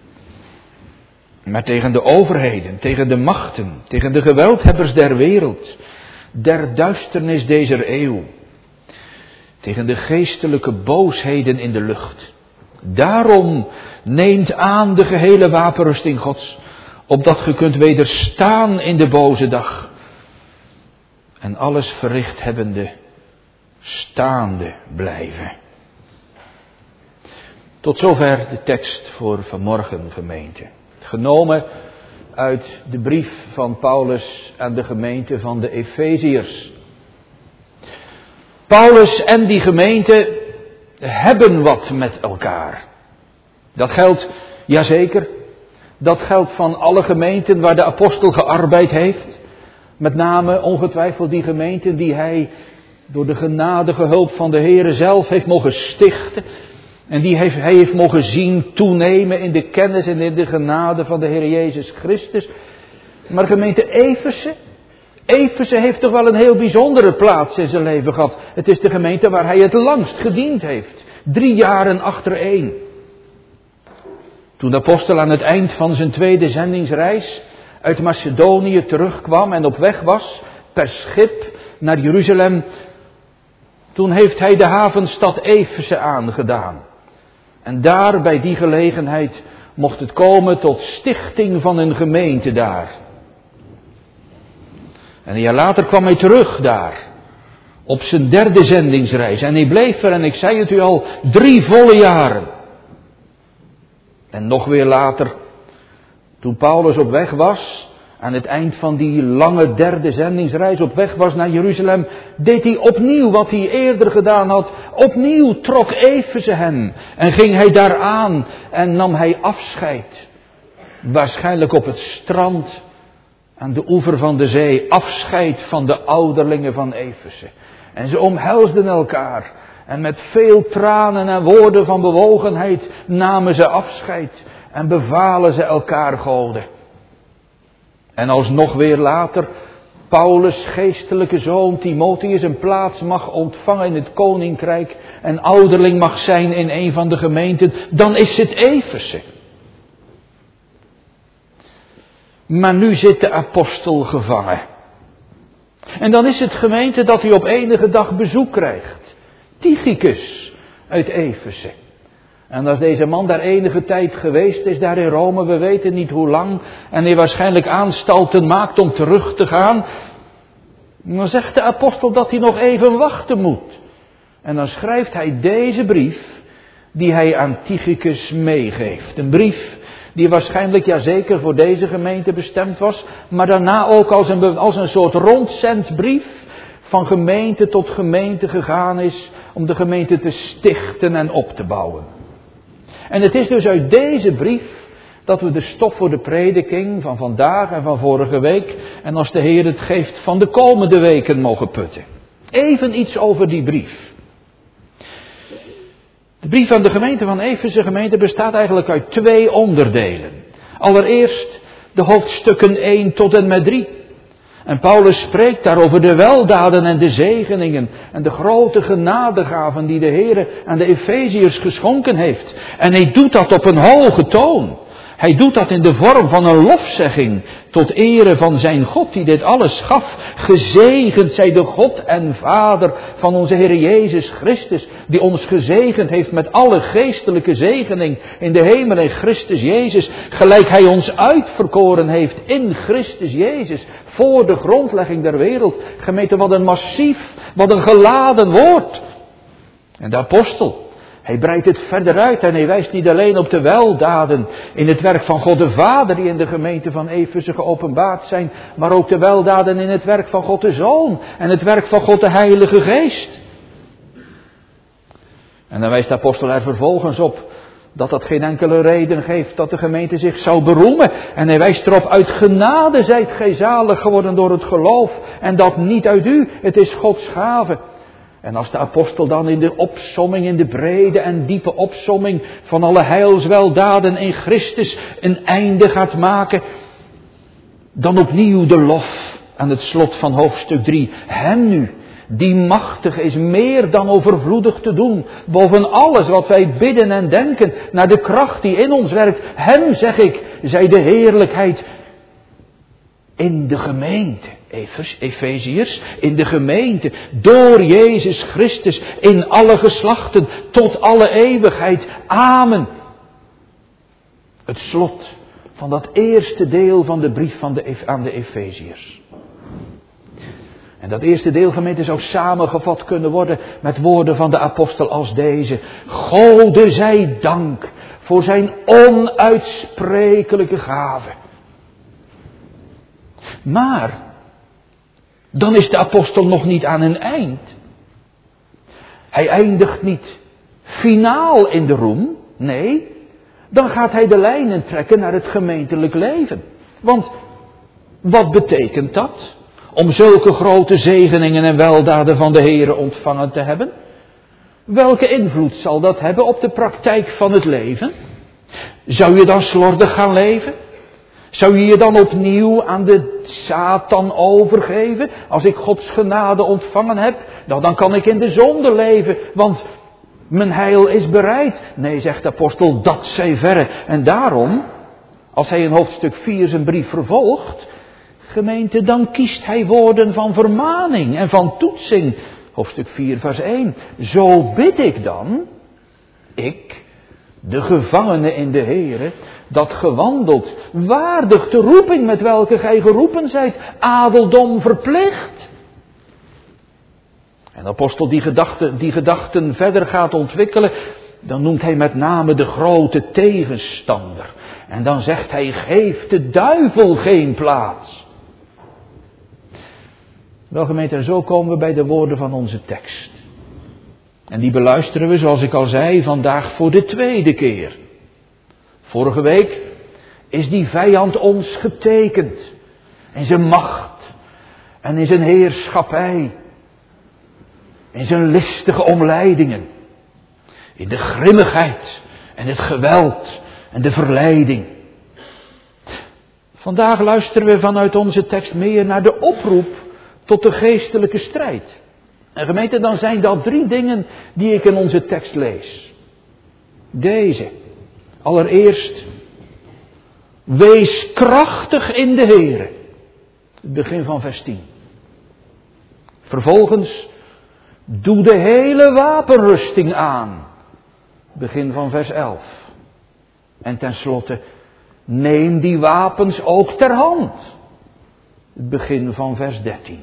maar tegen de overheden, tegen de machten, tegen de geweldhebbers der wereld, der duisternis dezer eeuw, tegen de geestelijke boosheden in de lucht. Daarom neemt aan de gehele wapenrusting Gods, opdat ge kunt wederstaan in de boze dag. En alles verricht hebbende, staande blijven. Tot zover de tekst voor vanmorgen, gemeente. Genomen uit de brief van Paulus aan de gemeente van de Efeziërs. Paulus en die gemeente hebben wat met elkaar. Dat geldt, jazeker, dat geldt van alle gemeenten waar de apostel gearbeid heeft. Met name ongetwijfeld die gemeenten die hij door de genadige hulp van de Heere zelf heeft mogen stichten. En die heeft, hij heeft mogen zien toenemen in de kennis en in de genade van de Heer Jezus Christus. Maar gemeente Efeze, Efeze heeft toch wel een heel bijzondere plaats in zijn leven gehad. Het is de gemeente waar hij het langst gediend heeft. Drie jaren achtereen. Toen de apostel aan het eind van zijn tweede zendingsreis uit Macedonië terugkwam en op weg was per schip naar Jeruzalem, toen heeft hij de havenstad Efeze aangedaan. En daar bij die gelegenheid mocht het komen tot stichting van een gemeente daar. En een jaar later kwam hij terug daar, op zijn derde zendingsreis. En hij bleef er, en ik zei het u al, drie volle jaren. En nog weer later, toen Paulus op weg was, aan het eind van die lange derde zendingsreis op weg was naar Jeruzalem, deed hij opnieuw wat hij eerder gedaan had. Opnieuw trok Efeze hem en ging hij daar aan en nam hij afscheid. Waarschijnlijk op het strand aan de oever van de zee, afscheid van de ouderlingen van Efeze. En ze omhelsden elkaar en met veel tranen en woorden van bewogenheid namen ze afscheid en bevalen ze elkaar goden. En als nog weer later Paulus' geestelijke zoon Timotheus een plaats mag ontvangen in het koninkrijk en ouderling mag zijn in een van de gemeenten, dan is het Efeze. Maar nu zit de apostel gevangen. En dan is het, gemeente, dat hij op enige dag bezoek krijgt. Tychicus uit Efeze. En als deze man daar enige tijd geweest is, daar in Rome, we weten niet hoe lang, en hij waarschijnlijk aanstalten maakt om terug te gaan, dan zegt de apostel dat hij nog even wachten moet. En dan schrijft hij deze brief, die hij aan Tychicus meegeeft. Een brief die waarschijnlijk, ja zeker, voor deze gemeente bestemd was, maar daarna ook als een, als een soort rondzendbrief van gemeente tot gemeente gegaan is, om de gemeente te stichten en op te bouwen. En het is dus uit deze brief dat we de stof voor de prediking van vandaag en van vorige week, en als de Heer het geeft, van de komende weken mogen putten. Even iets over die brief. De brief aan de gemeente van Efeze gemeente bestaat eigenlijk uit twee onderdelen. Allereerst de hoofdstukken één tot en met drie. En Paulus spreekt daar over de weldaden en de zegeningen en de grote genadegaven die de Heer aan de Efeziërs geschonken heeft. En hij doet dat op een hoge toon. Hij doet dat in de vorm van een lofzegging tot ere van zijn God die dit alles gaf. Gezegend zij de God en Vader van onze Heer Jezus Christus, die ons gezegend heeft met alle geestelijke zegening in de hemel in Christus Jezus, gelijk hij ons uitverkoren heeft in Christus Jezus voor de grondlegging der wereld. Gemeente, wat een massief, wat een geladen woord. En de apostel Hij breidt het verder uit en hij wijst niet alleen op de weldaden in het werk van God de Vader die in de gemeente van Efeze geopenbaard zijn, maar ook de weldaden in het werk van God de Zoon en het werk van God de Heilige Geest. En dan wijst de apostel er vervolgens op dat dat geen enkele reden geeft dat de gemeente zich zou beroemen. En hij wijst erop, uit genade zijt gij zalig geworden door het geloof en dat niet uit u, het is Gods gave. En als de apostel dan in de opsomming, in de brede en diepe opsomming van alle heilsweldaden in Christus een einde gaat maken, dan opnieuw de lof aan het slot van hoofdstuk drie. Hem nu, die machtig is meer dan overvloedig te doen, boven alles wat wij bidden en denken, naar de kracht die in ons werkt. Hem, zeg ik, zij de heerlijkheid in de gemeente. Efeziërs, in de gemeente, door Jezus Christus, in alle geslachten, tot alle eeuwigheid. Amen. Het slot van dat eerste deel van de brief van de, aan de Efeziërs. En dat eerste deel, gemeente, zou samengevat kunnen worden met woorden van de apostel als deze. Gode zij dank voor zijn onuitsprekelijke gave. Maar dan is de apostel nog niet aan een eind. Hij eindigt niet finaal in de roem. Nee, dan gaat hij de lijnen trekken naar het gemeentelijk leven. Want wat betekent dat? Om zulke grote zegeningen en weldaden van de Heere ontvangen te hebben? Welke invloed zal dat hebben op de praktijk van het leven? Zou je dan slordig gaan leven? Zou je je dan opnieuw aan de Satan overgeven? Als ik Gods genade ontvangen heb, nou dan kan ik in de zonde leven, want mijn heil is bereid. Nee, zegt de apostel, dat zij verre. En daarom, als hij in hoofdstuk vier zijn brief vervolgt, gemeente, dan kiest hij woorden van vermaning en van toetsing. Hoofdstuk vier, vers één. Zo bid ik dan, ik, de gevangene in de Heere, dat gewandeld, waardig de roeping met welke gij geroepen zijt, adeldom verplicht. En de apostel die gedachten, die gedachten verder gaat ontwikkelen, dan noemt hij met name de grote tegenstander. En dan zegt hij, geef de duivel geen plaats. Wel gemeente, en zo komen we bij de woorden van onze tekst. En die beluisteren we, zoals ik al zei, vandaag voor de tweede keer. Vorige week is die vijand ons getekend. In zijn macht en in zijn heerschappij. In zijn listige omleidingen. In de grimmigheid en het geweld en de verleiding. Vandaag luisteren we vanuit onze tekst meer naar de oproep tot de geestelijke strijd. En gemeente, dan zijn dat drie dingen die ik in onze tekst lees. Deze. Allereerst, wees krachtig in de Heere. Het begin van vers tien. Vervolgens, doe de hele wapenrusting aan. Begin van vers elf. En tenslotte, neem die wapens ook ter hand. Het begin van vers dertien.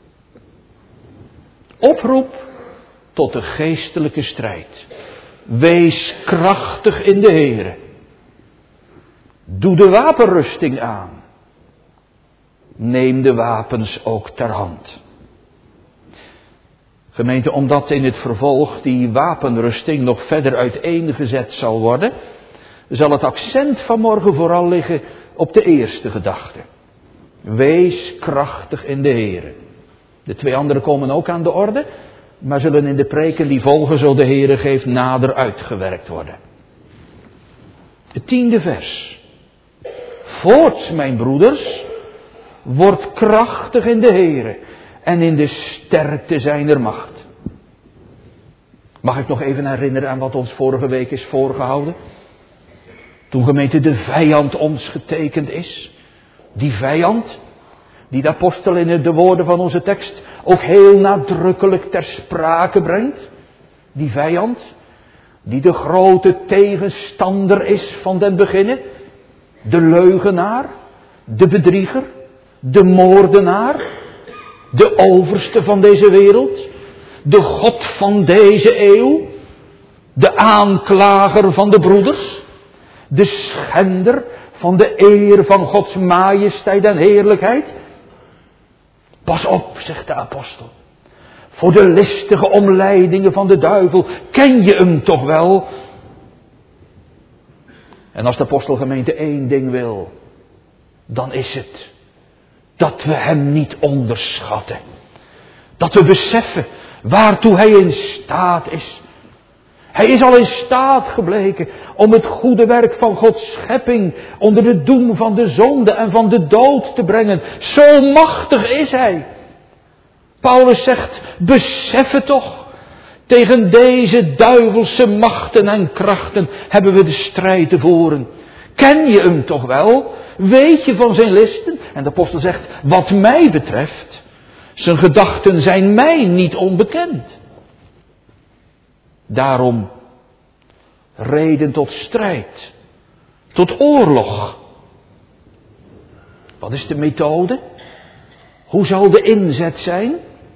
Oproep tot de geestelijke strijd. Wees krachtig in de Heere. Doe de wapenrusting aan. Neem de wapens ook ter hand. Gemeente, omdat in het vervolg die wapenrusting nog verder uiteengezet zal worden, zal het accent vanmorgen vooral liggen op de eerste gedachte. Wees krachtig in de Heere. De twee andere komen ook aan de orde, maar zullen in de preken die volgen, zo de Heere geeft, nader uitgewerkt worden. Het tiende vers. Voorts, mijn broeders, word krachtig in de Heere en in de sterkte zijner macht. Mag ik nog even herinneren aan wat ons vorige week is voorgehouden? Toen gemeente de vijand ons getekend is. Die vijand, die de apostel in de woorden van onze tekst ook heel nadrukkelijk ter sprake brengt. Die vijand, die de grote tegenstander is van den beginnen. De leugenaar, de bedrieger, de moordenaar, de overste van deze wereld, de god van deze eeuw, De aanklager van de broeders. De schender van de eer van Gods majesteit en heerlijkheid. Pas op, zegt de apostel. Voor de listige omleidingen van de duivel. Ken je hem toch wel? En als de apostelgemeente één ding wil, dan is het dat we hem niet onderschatten. Dat we beseffen waartoe hij in staat is. Hij is al in staat gebleken om het goede werk van Gods schepping onder de doem van de zonde en van de dood te brengen. Zo machtig is hij. Paulus zegt, besef het toch. Tegen deze duivelse machten en krachten hebben we de strijd te voeren. Ken je hem toch wel? Weet je van zijn listen? En de apostel zegt, wat mij betreft, zijn gedachten zijn mij niet onbekend. Daarom reden tot strijd, tot oorlog. Wat is de methode? Hoe zal de inzet zijn?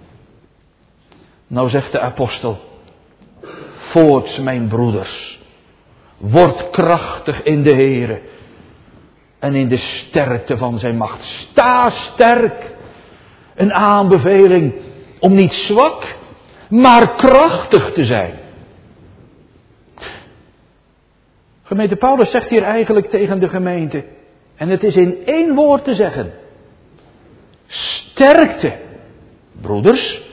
Nou zegt de apostel, voorts mijn broeders, word krachtig in de Here en in de sterkte van zijn macht. Sta sterk. Een aanbeveling om niet zwak, maar krachtig te zijn. Gemeente Paulus zegt hier eigenlijk tegen de gemeente, en het is in één woord te zeggen. Sterkte, broeders.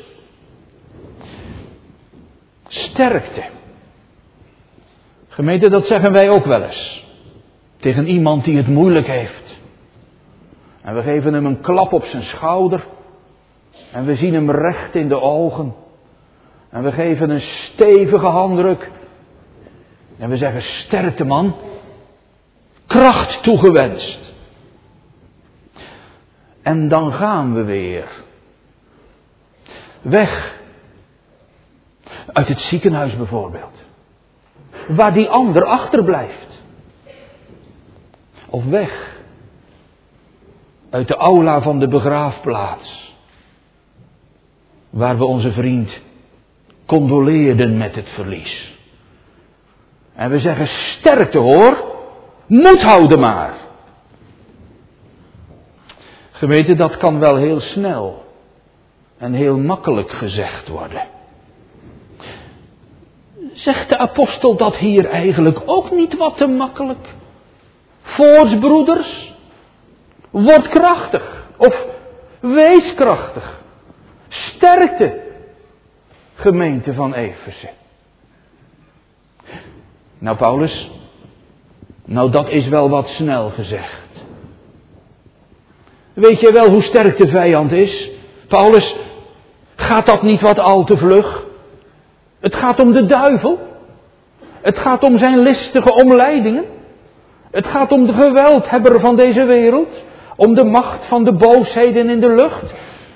Sterkte. Gemeente, dat zeggen wij ook wel eens. Tegen iemand die het moeilijk heeft. En we geven hem een klap op zijn schouder. En we zien hem recht in de ogen. En we geven een stevige handdruk. En we zeggen, sterkte man. Kracht toegewenst. En dan gaan we weer. Weg. Uit het ziekenhuis bijvoorbeeld. Waar die ander achterblijft. Of weg. Uit de aula van de begraafplaats. Waar we onze vriend condoleerden met het verlies. En we zeggen, sterkte hoor. Moed houden maar. Gemeente, dat kan wel heel snel. En heel makkelijk gezegd worden. Zegt de apostel dat hier eigenlijk ook niet wat te makkelijk? Voorts broeders, word krachtig. Of wees krachtig. Sterkte, gemeente van Efeze. Nou Paulus, nou dat is wel wat snel gezegd. Weet je wel hoe sterk de vijand is? Paulus, gaat dat niet wat al te vlug? Het gaat om de duivel. Het gaat om zijn listige omleidingen. Het gaat om de geweldhebber van deze wereld. Om de macht van de boosheden in de lucht.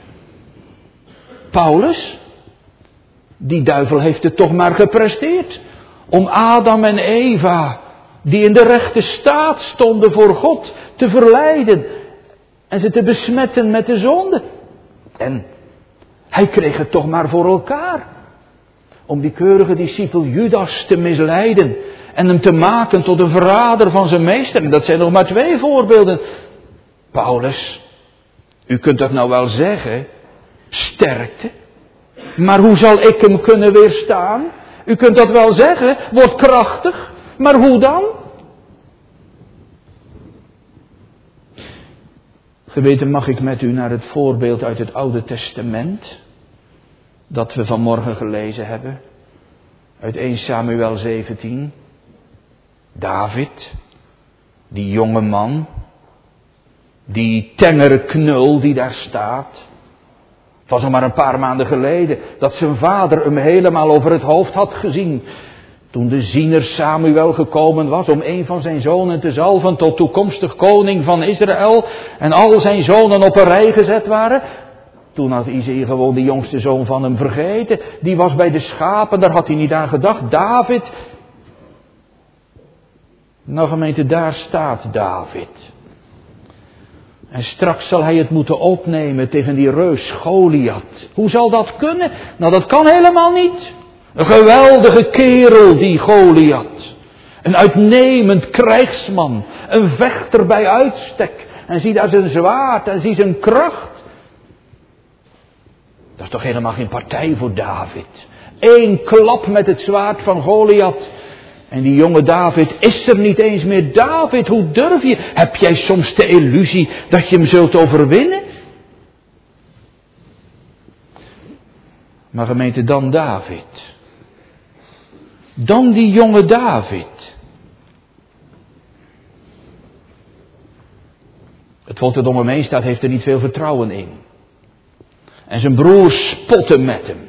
Paulus, die duivel heeft het toch maar gepresteerd. Om Adam en Eva, die in de rechte staat stonden voor God, te verleiden. En ze te besmetten met de zonde. En hij kreeg het toch maar voor elkaar. Om die keurige discipel Judas te misleiden. En hem te maken tot een verrader van zijn meester. En dat zijn nog maar twee voorbeelden. Paulus, u kunt dat nou wel zeggen. Sterkte. Maar hoe zal ik hem kunnen weerstaan? U kunt dat wel zeggen. Word krachtig. Maar hoe dan? Geweten mag ik met u naar het voorbeeld uit het Oude Testament. Dat we vanmorgen gelezen hebben. Uit eerste Samuel zeventien. David. Die jonge man. Die tengere knul die daar staat. Het was al maar een paar maanden geleden dat zijn vader hem helemaal over het hoofd had gezien. Toen de ziener Samuel gekomen was om een van zijn zonen te zalven tot toekomstig koning van Israël. En al zijn zonen op een rij gezet waren. Toen had Isaïe gewoon de jongste zoon van hem vergeten. Die was bij de schapen, daar had hij niet aan gedacht. David. Nou gemeente, daar staat David. En straks zal hij het moeten opnemen tegen die reus Goliath. Hoe zal dat kunnen? Nou, dat kan helemaal niet. Een geweldige kerel, die Goliath. Een uitnemend krijgsman. Een vechter bij uitstek. En zie daar zijn zwaard en zie zijn kracht. Dat is toch helemaal geen partij voor David. Eén klap met het zwaard van Goliath. En die jonge David is er niet eens meer. David, hoe durf je? Heb jij soms de illusie dat je hem zult overwinnen? Maar gemeente, dan David. Dan die jonge David. Het volk dat om hem heen staat heeft er niet veel vertrouwen in. En zijn broers spotten met hem.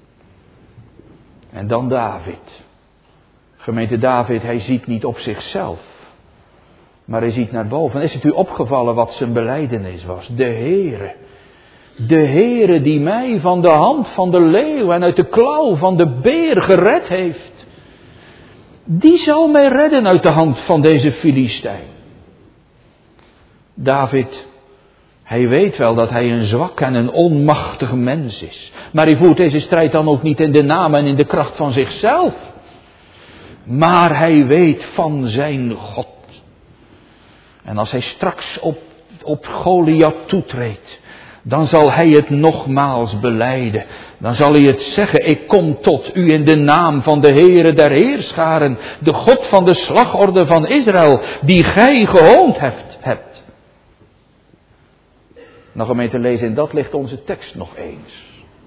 En dan David. Gemeente David, hij ziet niet op zichzelf. Maar hij ziet naar boven. Is het u opgevallen wat zijn belijdenis was? De Heere. De Heere die mij van de hand van de leeuw en uit de klauw van de beer gered heeft. Die zal mij redden uit de hand van deze Filistijn. David, hij weet wel dat hij een zwak en een onmachtig mens is. Maar hij voert deze strijd dan ook niet in de naam en in de kracht van zichzelf. Maar hij weet van zijn God. En als hij straks op, op Goliath toetreedt, dan zal hij het nogmaals belijden. Dan zal hij het zeggen, ik kom tot u in de naam van de Heere der Heerscharen, de God van de slagorde van Israël, die gij gehoond hebt. hebt. Nou gemeente, lezen in dat ligt onze tekst nog eens.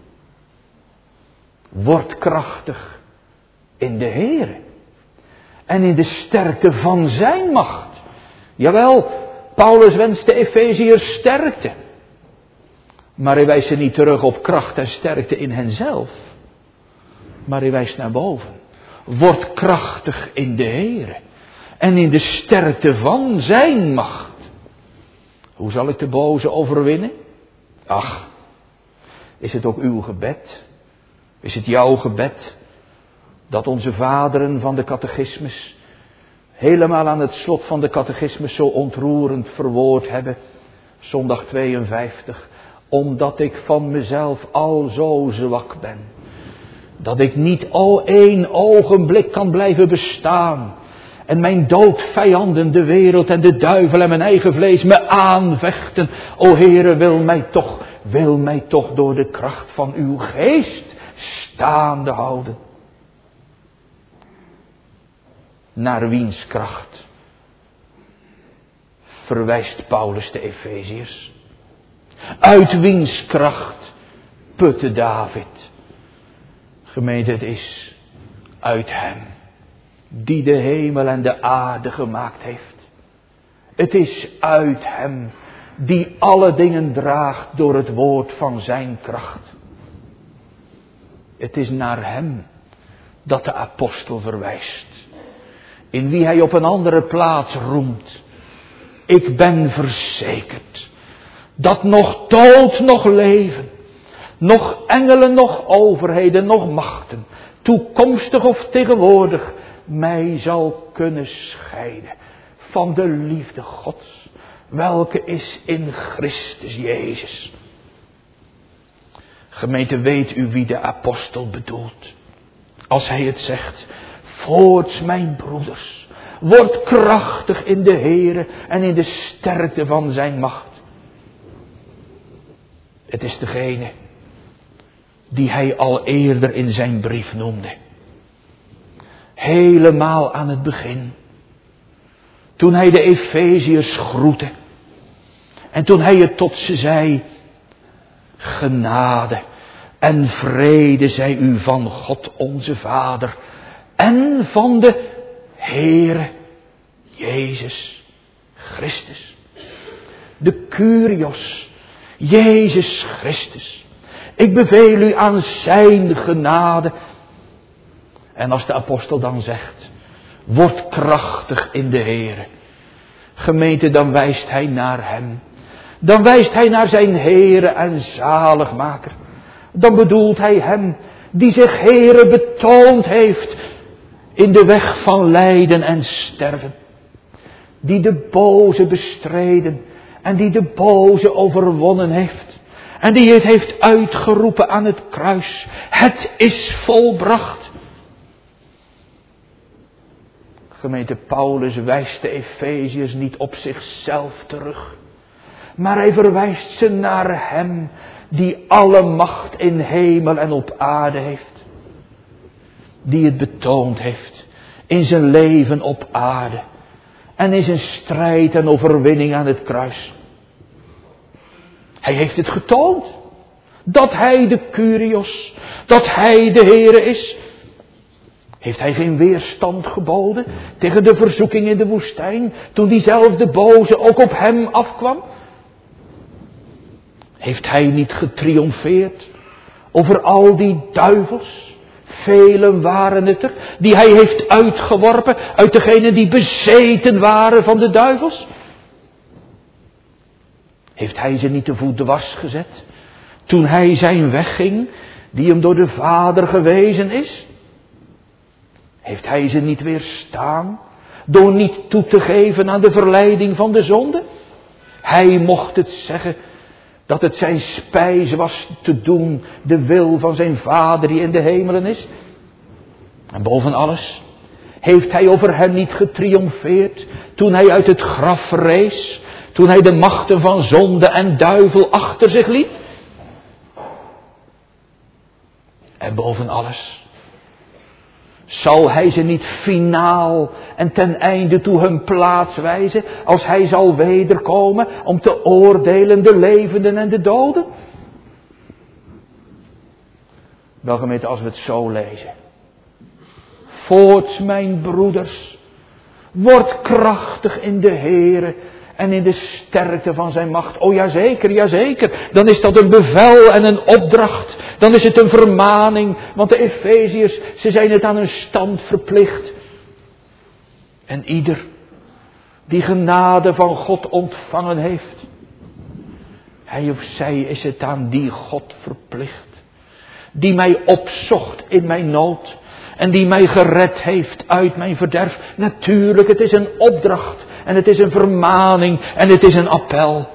Word krachtig in de Heere. En in de sterkte van zijn macht. Jawel, Paulus wenst de Efeziërs sterkte. Maar hij wijst ze niet terug op kracht en sterkte in henzelf. Maar hij wijst naar boven. Word krachtig in de Heere. En in de sterkte van zijn macht. Hoe zal ik de boze overwinnen? Ach, is het ook uw gebed? Is het jouw gebed? Dat onze vaderen van de catechismus helemaal aan het slot van de catechismus zo ontroerend verwoord hebben. Zondag tweeënvijftig. Omdat ik van mezelf al zo zwak ben. Dat ik niet al één ogenblik kan blijven bestaan. En mijn doodvijanden, de wereld en de duivel en mijn eigen vlees me aanvechten. O Heere, wil mij toch, wil mij toch door de kracht van uw geest staande houden. Naar wiens kracht verwijst Paulus de Efeziërs? Uit wiens kracht putte David? Gemeente, het is uit hem die de hemel en de aarde gemaakt heeft. Het is uit hem die alle dingen draagt door het woord van zijn kracht. Het is naar hem dat de apostel verwijst. In wie hij op een andere plaats roemt. Ik ben verzekerd dat nog dood, nog leven, nog engelen, nog overheden, nog machten, toekomstig of tegenwoordig, mij zal kunnen scheiden van de liefde Gods, welke is in Christus Jezus. Gemeente, weet u wie de apostel bedoelt? Als hij het zegt, voorts mijn broeders, word krachtig in de Heere en in de sterkte van zijn macht. Het is degene die hij al eerder in zijn brief noemde. Helemaal aan het begin. Toen hij de Efeziërs groette. En toen hij het tot ze zei. Genade en vrede zij u van God onze Vader. En van de Heere Jezus Christus. De Kyrios. Jezus Christus. Ik beveel u aan zijn genade. En als de apostel dan zegt, word krachtig in de Heere. Gemeente, dan wijst hij naar hem. Dan wijst hij naar zijn Heere en zaligmaker. Dan bedoelt hij hem die zich Heere betoond heeft in de weg van lijden en sterven. Die de boze bestreden en die de boze overwonnen heeft. En die het heeft uitgeroepen aan het kruis. Het is volbracht. Gemeente, Paulus wijst de Efeziërs niet op zichzelf terug. Maar hij verwijst ze naar hem die alle macht in hemel en op aarde heeft. Die het betoond heeft in zijn leven op aarde. En in zijn strijd en overwinning aan het kruis. Hij heeft het getoond. Dat hij de Kyrios, dat hij de Heere is. Heeft hij geen weerstand geboden tegen de verzoeking in de woestijn, toen diezelfde boze ook op hem afkwam? Heeft hij niet getriomfeerd over al die duivels? Velen waren het er, die hij heeft uitgeworpen uit degenen die bezeten waren van de duivels. Heeft hij ze niet de voet dwars gezet, toen hij zijn weg ging, die hem door de Vader gewezen is? Heeft hij ze niet weerstaan, door niet toe te geven aan de verleiding van de zonde? Hij mocht het zeggen, dat het zijn spijs was te doen de wil van zijn Vader die in de hemelen is. En boven alles heeft hij over hen niet getriomfeerd toen hij uit het graf rees, toen hij de machten van zonde en duivel achter zich liet. En boven alles zal hij ze niet finaal en ten einde toe hun plaats wijzen, als hij zal wederkomen om te oordelen de levenden en de doden? Wel gemeente, als we het zo lezen. Voorts, mijn broeders, word krachtig in de Heere en in de sterkte van zijn macht. O jazeker, jazeker. Dan is dat een bevel en een opdracht. Dan is het een vermaning. Want de Efeziërs, ze zijn het aan hun stand verplicht. En ieder die genade van God ontvangen heeft, hij of zij is het aan die God verplicht. Die mij opzocht in mijn nood. En die mij gered heeft uit mijn verderf. Natuurlijk, het is een opdracht. En het is een vermaning. En het is een appel.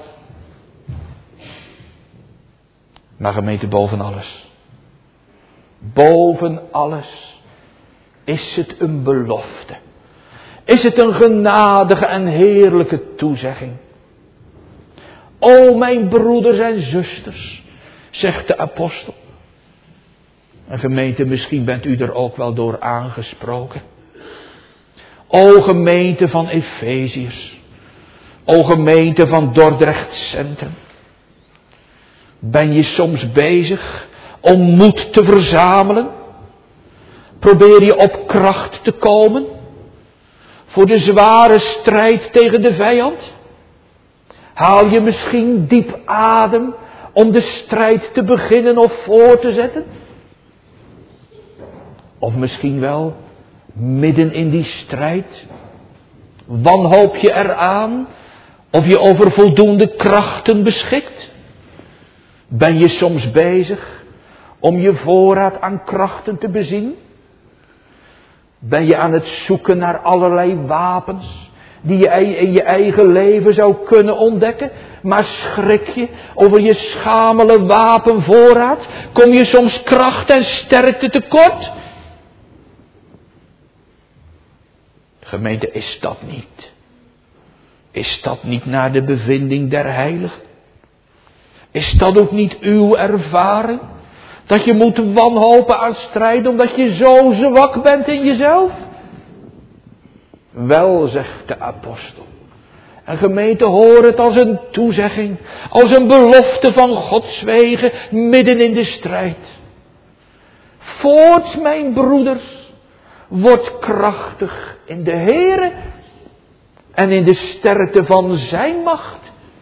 Maar gemeente, boven alles. Boven alles is het een belofte. Is het een genadige en heerlijke toezegging. O mijn broeders en zusters, zegt de apostel. En gemeente, misschien bent u er ook wel door aangesproken. O gemeente van Efeziërs. O gemeente van Dordrecht Centrum. Ben je soms bezig om moed te verzamelen? Probeer je op kracht te komen voor de zware strijd tegen de vijand? Haal je misschien diep adem om de strijd te beginnen of voor te zetten? Of misschien wel midden in die strijd wanhoop je eraan of je over voldoende krachten beschikt? Ben je soms bezig om je voorraad aan krachten te bezien? Ben je aan het zoeken naar allerlei wapens die je in je eigen leven zou kunnen ontdekken? Maar schrik je over je schamele wapenvoorraad? Kom je soms kracht en sterkte tekort? Gemeente, is dat niet? Is dat niet naar de bevinding der heiligen? Is dat ook niet uw ervaring? Dat je moet wanhopen aan strijd omdat je zo zwak bent in jezelf? Wel, zegt de apostel. En gemeente, hoor het als een toezegging, als een belofte van Gods wegen midden in de strijd. Voorts, mijn broeders, word krachtig in de Heere en in de sterkte van zijn macht.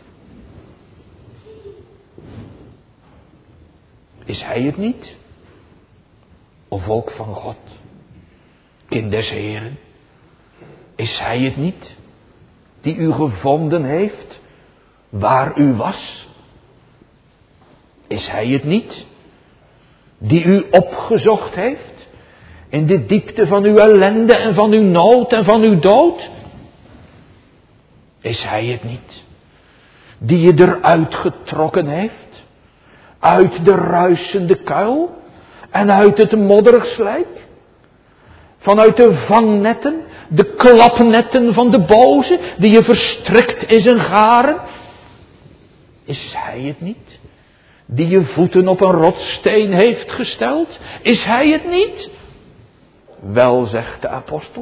Is hij het niet? Of ook van God? Kind des Heeren. Is hij het niet die u gevonden heeft waar u was? Is hij het niet die u opgezocht heeft in de diepte van uw ellende en van uw nood en van uw dood? Is hij het niet die je eruit getrokken heeft Uit de ruisende kuil en uit het modderig slijk. Vanuit de vangnetten, de klapnetten van de boze, die je verstrikt in zijn garen. Is hij het niet, die je voeten op een rotssteen heeft gesteld? Is hij het niet? Wel, zegt de apostel.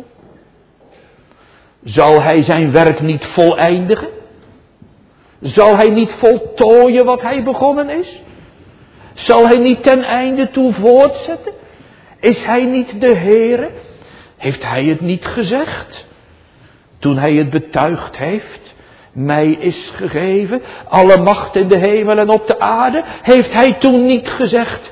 Zal hij zijn werk niet voleindigen? Zal hij niet voltooien wat hij begonnen is? Zal hij niet ten einde toe voortzetten? Is hij niet de Heere? Heeft hij het niet gezegd? Toen hij het betuigd heeft, mij is gegeven alle macht in de hemel en op de aarde, heeft hij toen niet gezegd,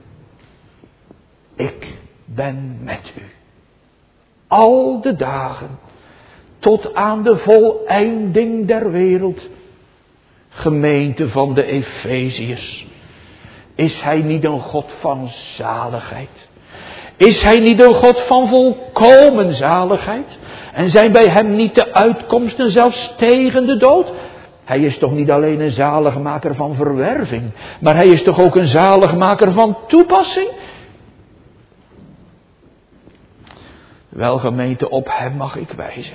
ik ben met u. Al de dagen, tot aan de voleinding der wereld. Gemeente van de Efeziërs. Is hij niet een God van zaligheid? Is hij niet een God van volkomen zaligheid? En zijn bij hem niet de uitkomsten zelfs tegen de dood? Hij is toch niet alleen een zaligmaker van verwerving, maar hij is toch ook een zaligmaker van toepassing? Wel, gemeente, op hem mag ik wijzen.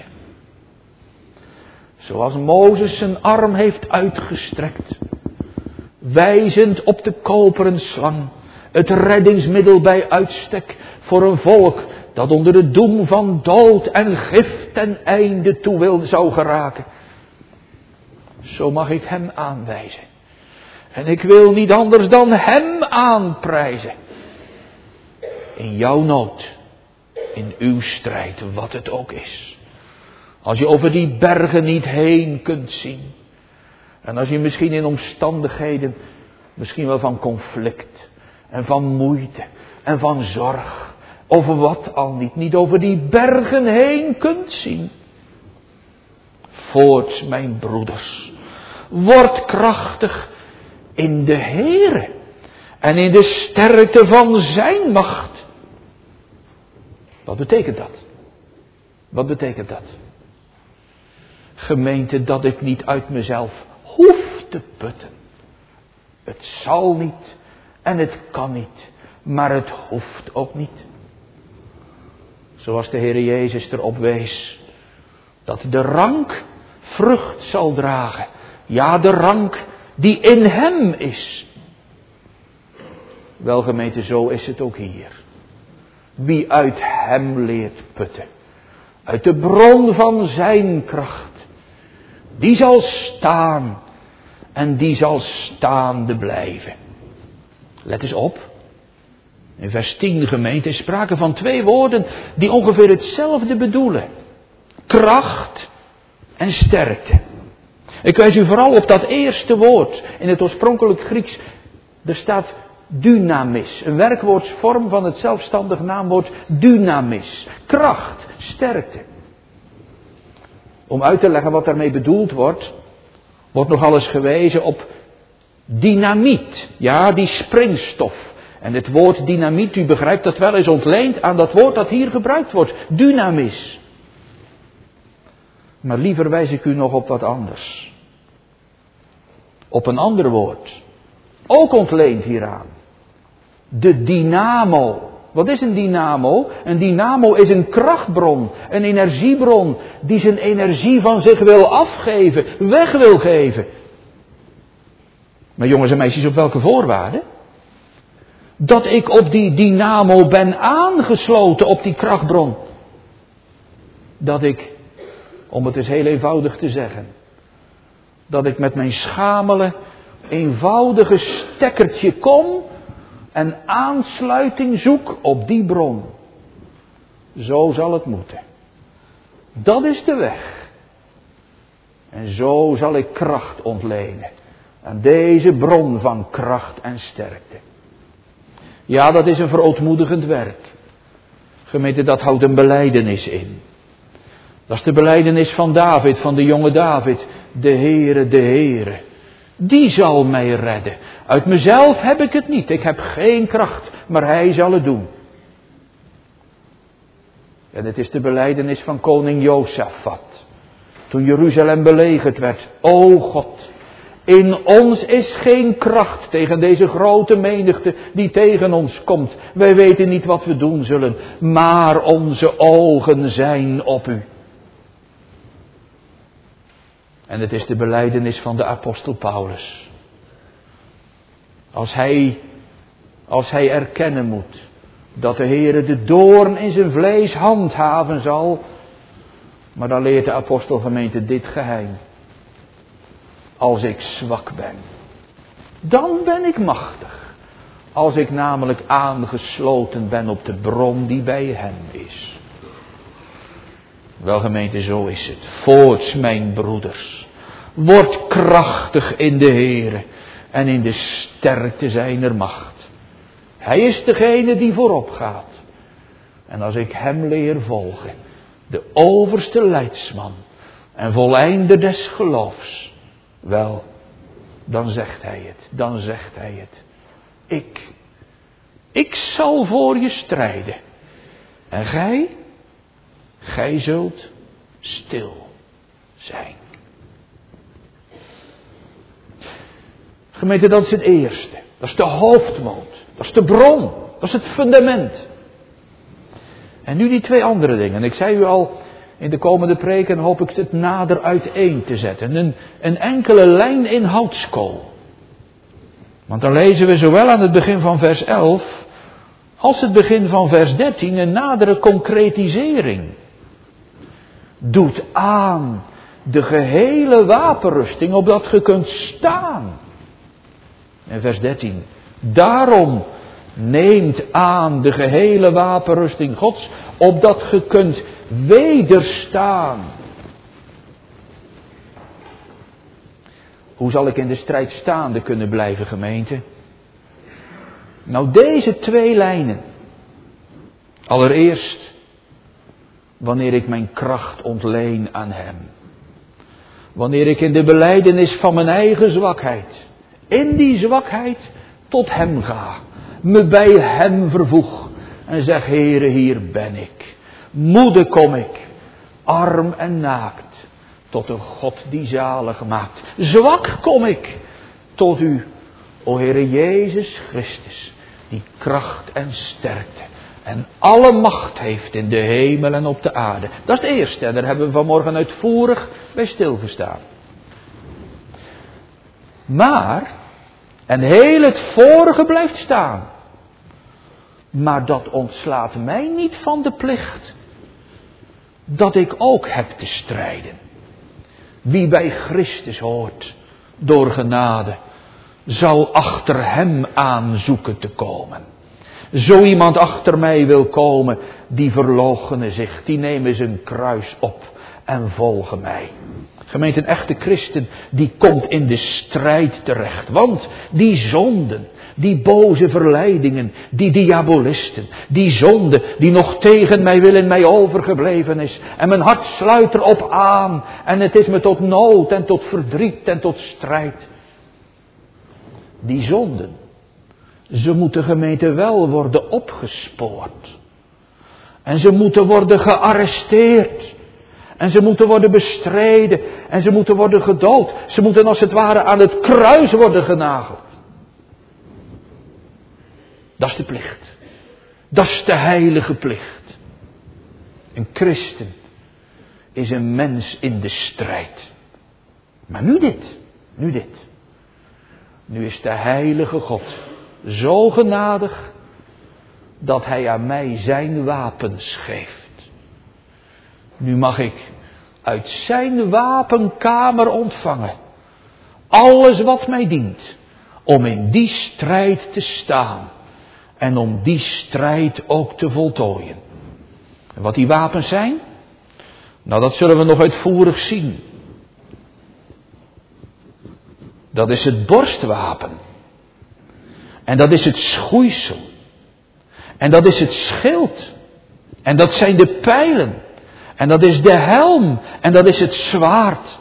Zoals Mozes zijn arm heeft uitgestrekt, wijzend op de koperen slang, het reddingsmiddel bij uitstek voor een volk dat onder de doem van dood en gif ten einde toe wil zou geraken. Zo mag ik hem aanwijzen. En ik wil niet anders dan hem aanprijzen. In jouw nood, in uw strijd, wat het ook is. Als je over die bergen niet heen kunt zien. En als je misschien in omstandigheden, misschien wel van conflict en van moeite en van zorg, over wat al niet, niet over die bergen heen kunt zien. Voorts, mijn broeders, word krachtig in de Heere en in de sterkte van zijn macht. Wat betekent dat? Wat betekent dat? Gemeente, dat ik niet uit mezelf hoef te putten. Het zal niet en het kan niet, maar het hoeft ook niet. Zoals de Heer Jezus erop wees, dat de rank vrucht zal dragen. Ja, de rank die in hem is. Wel, gemeente, zo is het ook hier. Wie uit hem leert putten, uit de bron van zijn kracht, die zal staan en die zal staande blijven. Let eens op. In vers tien, gemeente, is sprake van twee woorden die ongeveer hetzelfde bedoelen. Kracht en sterkte. Ik wijs u vooral op dat eerste woord. In het oorspronkelijk Grieks, er staat dynamis. Een werkwoordsvorm van het zelfstandig naamwoord dynamis. Kracht, sterkte. Om uit te leggen wat daarmee bedoeld wordt, wordt nogal eens gewezen op dynamiet. Ja, die springstof. En het woord dynamiet, u begrijpt dat wel, is ontleend aan dat woord dat hier gebruikt wordt. Dynamis. Maar liever wijs ik u nog op wat anders. Op een ander woord. Ook ontleend hieraan. De dynamo. Wat is een dynamo? Een dynamo is een krachtbron, een energiebron die zijn energie van zich wil afgeven, weg wil geven. Maar jongens en meisjes, op welke voorwaarden? Dat ik op die dynamo ben aangesloten, op die krachtbron. Dat ik, om het eens heel eenvoudig te zeggen, dat ik met mijn schamele, eenvoudige stekkertje kom en aansluiting zoek op die bron. Zo zal het moeten. Dat is de weg. En zo zal ik kracht ontlenen aan deze bron van kracht en sterkte. Ja, dat is een verootmoedigend werk. Gemeente, dat houdt een belijdenis in. Dat is de belijdenis van David, van de jonge David. De Heere, de Heere. Die zal mij redden. Uit mezelf heb ik het niet. Ik heb geen kracht, maar hij zal het doen. En het is de belijdenis van koning Josafat. Toen Jeruzalem belegerd werd. O God, In ons is geen kracht tegen deze grote menigte die tegen ons komt. Wij weten niet wat we doen zullen, maar onze ogen zijn op u. En het is de belijdenis van de apostel Paulus. Als hij, als hij erkennen moet dat de Heere de doorn in zijn vlees handhaven zal. Maar dan leert de apostelgemeente dit geheim. Als ik zwak ben, dan ben ik machtig. Als ik namelijk aangesloten ben op de bron die bij hem is. Wel gemeente, zo is het. Voorts, mijn broeders, word krachtig in de Heere en in de sterkte zijner macht. Hij is degene die voorop gaat. En als ik hem leer volgen, de overste leidsman en voleinder des geloofs, wel, dan zegt hij het, dan zegt hij het. Ik, ik zal voor je strijden. En gij, gij zult stil zijn. Gemeente, dat is het eerste. Dat is de hoofdmoot. Dat is de bron. Dat is het fundament. En nu die twee andere dingen. Ik zei u al, in de komende preken hoop ik het nader uiteen te zetten. Een, een enkele lijn in houtskool. Want dan lezen we zowel aan het begin van vers elf als het begin van vers dertien een nadere concretisering. Doet aan de gehele wapenrusting opdat ge kunt staan. En vers dertien. Daarom neemt aan de gehele wapenrusting Gods opdat ge kunt wederstaan. Hoe zal ik in de strijd staande kunnen blijven, gemeente? Nou, deze twee lijnen. Allereerst, wanneer ik mijn kracht ontleen aan hem. Wanneer ik in de belijdenis van mijn eigen zwakheid, in die zwakheid tot hem ga. Me bij hem vervoeg en zeg, Heere, hier ben ik. Moede kom ik, arm en naakt, tot een God die zalig maakt. Zwak kom ik, tot u, o Heere Jezus Christus, die kracht en sterkte en alle macht heeft in de hemel en op de aarde. Dat is het eerste en daar hebben we vanmorgen uitvoerig bij stilgestaan. Maar, en heel het vorige blijft staan. Maar dat ontslaat mij niet van de plicht dat ik ook heb te strijden. Wie bij Christus hoort, door genade, zal achter hem aanzoeken te komen. Zo iemand achter mij wil komen, die verloochenen zich, die nemen zijn kruis op en volgen mij. Gemeente, een echte christen, die komt in de strijd terecht. Want die zonden, die boze verleidingen, die diabolisten, die zonde die nog tegen mij wil en mij overgebleven is. En mijn hart sluit erop aan. En het is me tot nood en tot verdriet en tot strijd. Die zonden, ze moeten, gemeente, wel worden opgespoord. En ze moeten worden gearresteerd. En ze moeten worden bestreden. En ze moeten worden gedood. Ze moeten als het ware aan het kruis worden genageld. Dat is de plicht. Dat is de heilige plicht. Een christen is een mens in de strijd. Maar nu dit. Nu dit. Nu is de heilige God zo genadig dat hij aan mij zijn wapens geeft. Nu mag ik uit zijn wapenkamer ontvangen alles wat mij dient om in die strijd te staan en om die strijd ook te voltooien. En wat die wapens zijn? Nou, dat zullen we nog uitvoerig zien. Dat is het borstwapen. En dat is het schoeisel. En dat is het schild. En dat zijn de pijlen. En dat is de helm. En dat is het zwaard.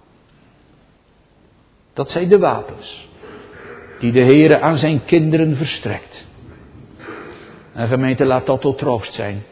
Dat zijn de wapens. Die de Heere aan zijn kinderen verstrekt. En gemeente, laat dat tot troost zijn.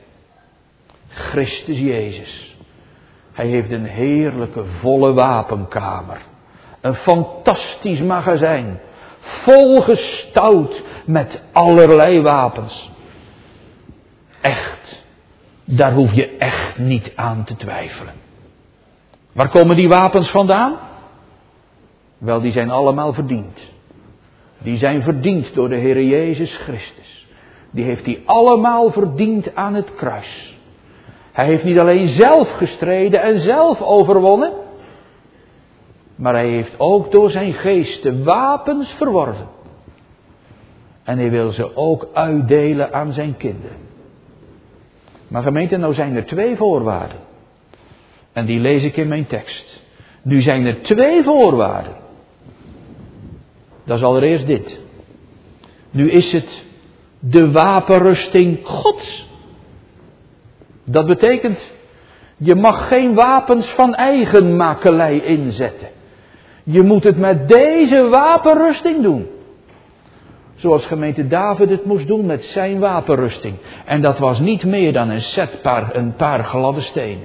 Christus Jezus. Hij heeft een heerlijke volle wapenkamer. Een fantastisch magazijn. Volgestouwd met allerlei wapens. Echt. Daar hoef je echt niet aan te twijfelen. Waar komen die wapens vandaan? Wel, die zijn allemaal verdiend. Die zijn verdiend door de Heere Jezus Christus. Die heeft hij allemaal verdiend aan het kruis. Hij heeft niet alleen zelf gestreden en zelf overwonnen. Maar hij heeft ook door zijn geest de wapens verworven. En hij wil ze ook uitdelen aan zijn kinderen. Maar gemeente, nou zijn er twee voorwaarden. En die lees ik in mijn tekst. Nu zijn er twee voorwaarden. Dat is allereerst dit. Nu is het de wapenrusting Gods. Dat betekent, je mag geen wapens van eigen makelij inzetten. Je moet het met deze wapenrusting doen. Zoals gemeente David het moest doen met zijn wapenrusting. En dat was niet meer dan een set paar, een paar gladde stenen.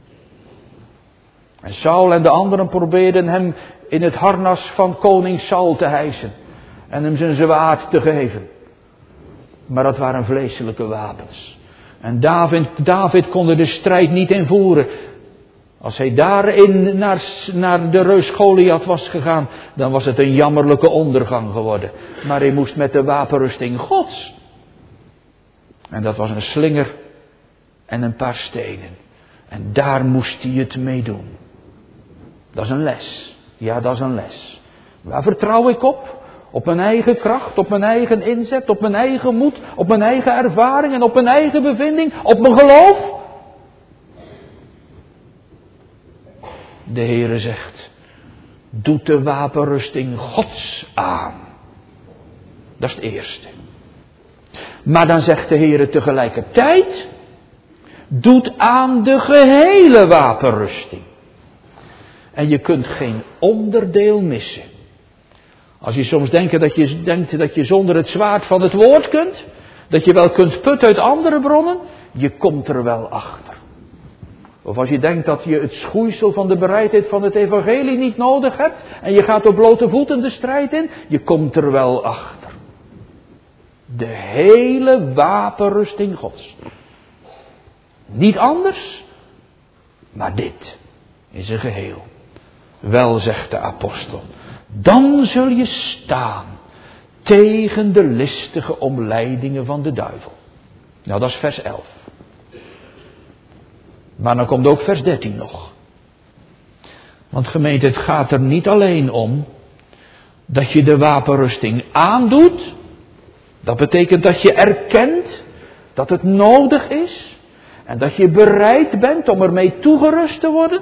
En Saul en de anderen probeerden hem in het harnas van koning Saul te hijsen. En hem zijn zwaard te geven. Maar dat waren vleeselijke wapens. En David, David kon er de strijd niet in voeren. Als hij daarin naar, naar de reus Goliath was gegaan, dan was het een jammerlijke ondergang geworden. Maar hij moest met de wapenrusting Gods. En dat was een slinger en een paar stenen. En daar moest hij het mee doen. Dat is een les. Ja, dat is een les. Waar vertrouw ik op? Op mijn eigen kracht, op mijn eigen inzet, op mijn eigen moed, op mijn eigen ervaring en op mijn eigen bevinding, op mijn geloof? De Heere zegt, doet de wapenrusting Gods aan. Dat is het eerste. Maar dan zegt de Heere tegelijkertijd, doet aan de gehele wapenrusting. En je kunt geen onderdeel missen. Als je soms denkt dat je, denkt dat je zonder het zwaard van het woord kunt, dat je wel kunt putten uit andere bronnen, je komt er wel achter. Of als je denkt dat je het schoeisel van de bereidheid van het evangelie niet nodig hebt en je gaat op blote voeten de strijd in, je komt er wel achter. De hele wapenrusting Gods. Niet anders, maar dit is een geheel. Wel, zegt de apostel, dan zul je staan tegen de listige omleidingen van de duivel. Nou, dat is vers elf. Maar dan komt ook vers dertien nog. Want gemeente, het gaat er niet alleen om dat je de wapenrusting aandoet. Dat betekent dat je erkent dat het nodig is. En dat je bereid bent om ermee toegerust te worden.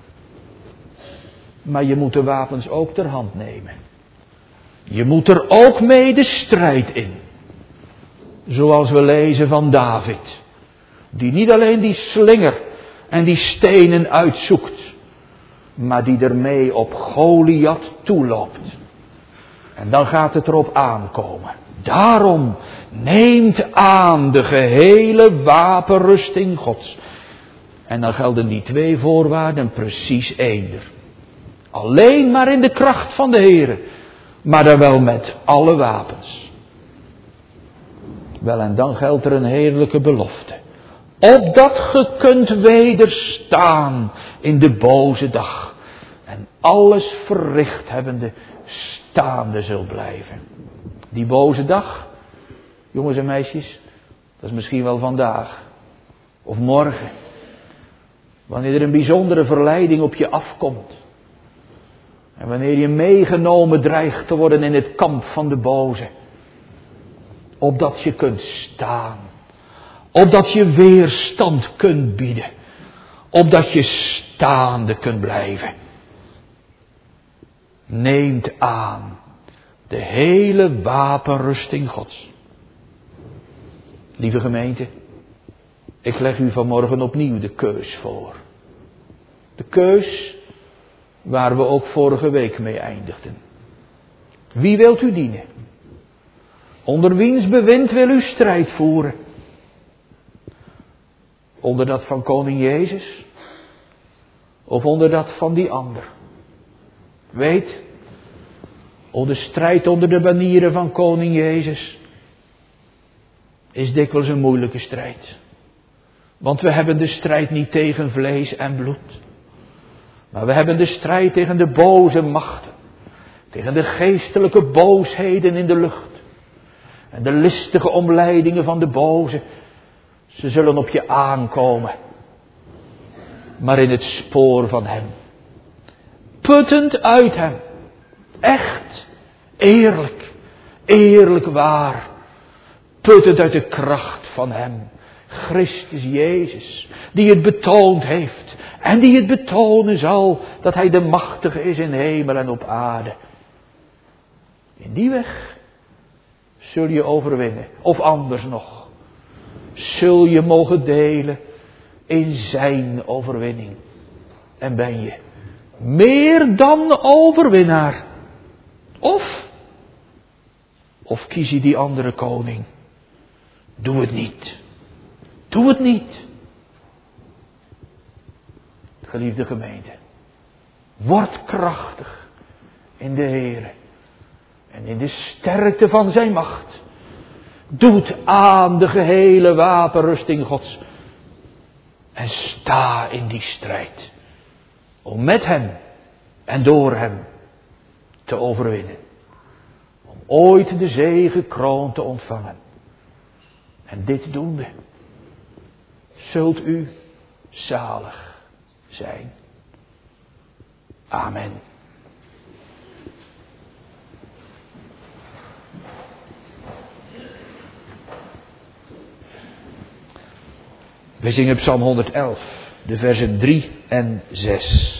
Maar je moet de wapens ook ter hand nemen. Je moet er ook mee de strijd in. Zoals we lezen van David. Die niet alleen die slinger en die stenen uitzoekt. Maar die ermee op Goliath toeloopt. En dan gaat het erop aankomen. Daarom neemt aan de gehele wapenrusting Gods. En dan gelden die twee voorwaarden precies eender. Alleen maar in de kracht van de Heere. Maar dan wel met alle wapens. Wel, en dan geldt er een heerlijke belofte. Opdat ge kunt wederstaan in de boze dag. En alles verricht hebbende staande zult blijven. Die boze dag, jongens en meisjes, dat is misschien wel vandaag. Of morgen. Wanneer er een bijzondere verleiding op je afkomt. En wanneer je meegenomen dreigt te worden in het kamp van de boze. Opdat je kunt staan. Opdat je weerstand kunt bieden. Opdat je staande kunt blijven. Neemt aan de hele wapenrusting Gods. Lieve gemeente, ik leg u vanmorgen opnieuw de keus voor. De keus waar we ook vorige week mee eindigden. Wie wilt u dienen? Onder wiens bewind wil u strijd voeren? Onder dat van koning Jezus? Of onder dat van die ander? Weet, o de strijd onder de banieren van koning Jezus is dikwijls een moeilijke strijd. Want we hebben de strijd niet tegen vlees en bloed. Maar we hebben de strijd tegen de boze machten. Tegen de geestelijke boosheden in de lucht. En de listige omleidingen van de boze. Ze zullen op je aankomen. Maar in het spoor van hem. Puttend uit hem. Echt. Eerlijk. Eerlijk waar. Puttend uit de kracht van hem. Christus Jezus. Die het betoond heeft. En die het betonen zal. Dat hij de machtige is in hemel en op aarde. In die weg zul je overwinnen. Of anders nog. Zul je mogen delen in zijn overwinning. En ben je meer dan overwinnaar. Of, of kies je die andere koning. Doe het niet. Doe het niet. Geliefde gemeente. Word krachtig in de Heere. En in de sterkte van zijn macht. Doet aan de gehele wapenrusting Gods. En sta in die strijd. Om met hem en door hem te overwinnen. Om ooit de zegekroon te ontvangen. En dit doende. Zult u zalig zijn. Amen. We zingen Psalm honderdelf, de versen drie en zes.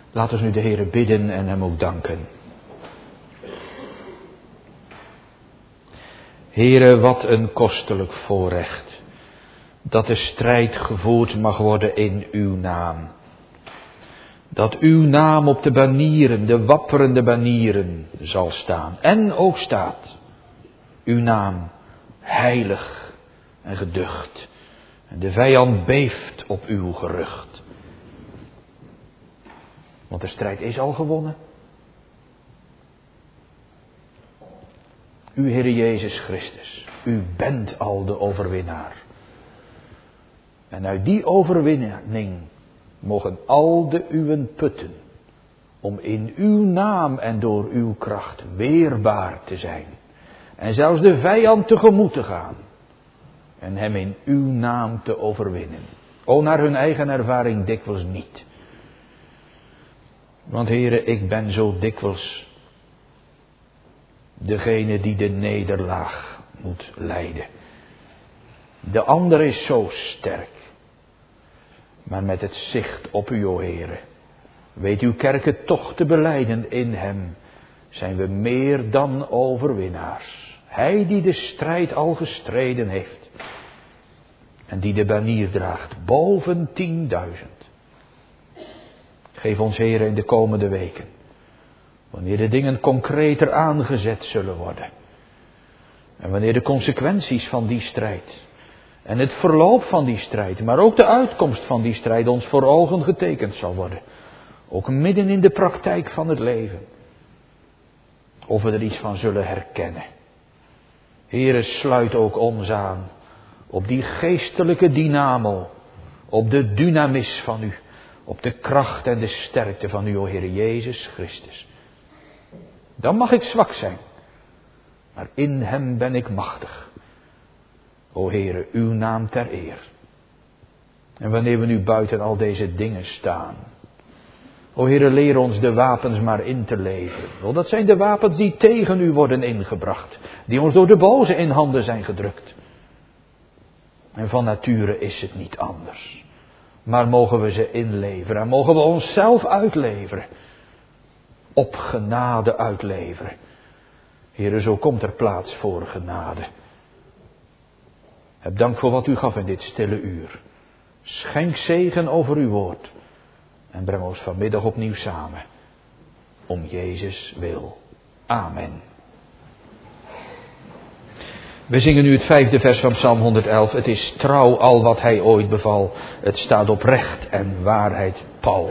Laten we nu de Heere bidden en hem ook danken. Heere, wat een kostelijk voorrecht, dat de strijd gevoerd mag worden in uw naam. Dat uw naam op de banieren, de wapperende banieren zal staan. En ook staat uw naam heilig en geducht. En de vijand beeft op uw gerucht. Want de strijd is al gewonnen. U, Heere Jezus Christus, u bent al de overwinnaar. En uit die overwinning mogen al de uwen putten, om in uw naam en door uw kracht weerbaar te zijn. En zelfs de vijand tegemoet te gaan. En hem in uw naam te overwinnen. O, naar hun eigen ervaring dikwijls niet. Want Heere, ik ben zo dikwijls degene die de nederlaag moet lijden. De ander is zo sterk. Maar met het zicht op u, o Heere, weet uw kerk het toch te belijden. In hem zijn we meer dan overwinnaars. Hij die de strijd al gestreden heeft. En die de banier draagt boven tienduizend. Geef ons, Heere, in de komende weken, wanneer de dingen concreter aangezet zullen worden. En wanneer de consequenties van die strijd en het verloop van die strijd, maar ook de uitkomst van die strijd ons voor ogen getekend zal worden. Ook midden in de praktijk van het leven. Of we er iets van zullen herkennen. Heere, sluit ook ons aan op die geestelijke dynamo, op de dynamis van u, op de kracht en de sterkte van u, o Heere Jezus Christus. Dan mag ik zwak zijn, maar in hem ben ik machtig. O Heere, uw naam ter eer. En wanneer we nu buiten al deze dingen staan, o Heere, leer ons de wapens maar in te leveren. Want dat zijn de wapens die tegen u worden ingebracht, die ons door de boze in handen zijn gedrukt. En van nature is het niet anders. Maar mogen we ze inleveren en mogen we onszelf uitleveren. Op genade uitleveren. Heere, zo komt er plaats voor genade. Heb dank voor wat u gaf in dit stille uur. Schenk zegen over uw woord. En breng ons vanmiddag opnieuw samen. Om Jezus wil. Amen. We zingen nu het vijfde vers van Psalm honderdelf. Het is trouw al wat hij ooit beval. Het staat op recht en waarheid pal.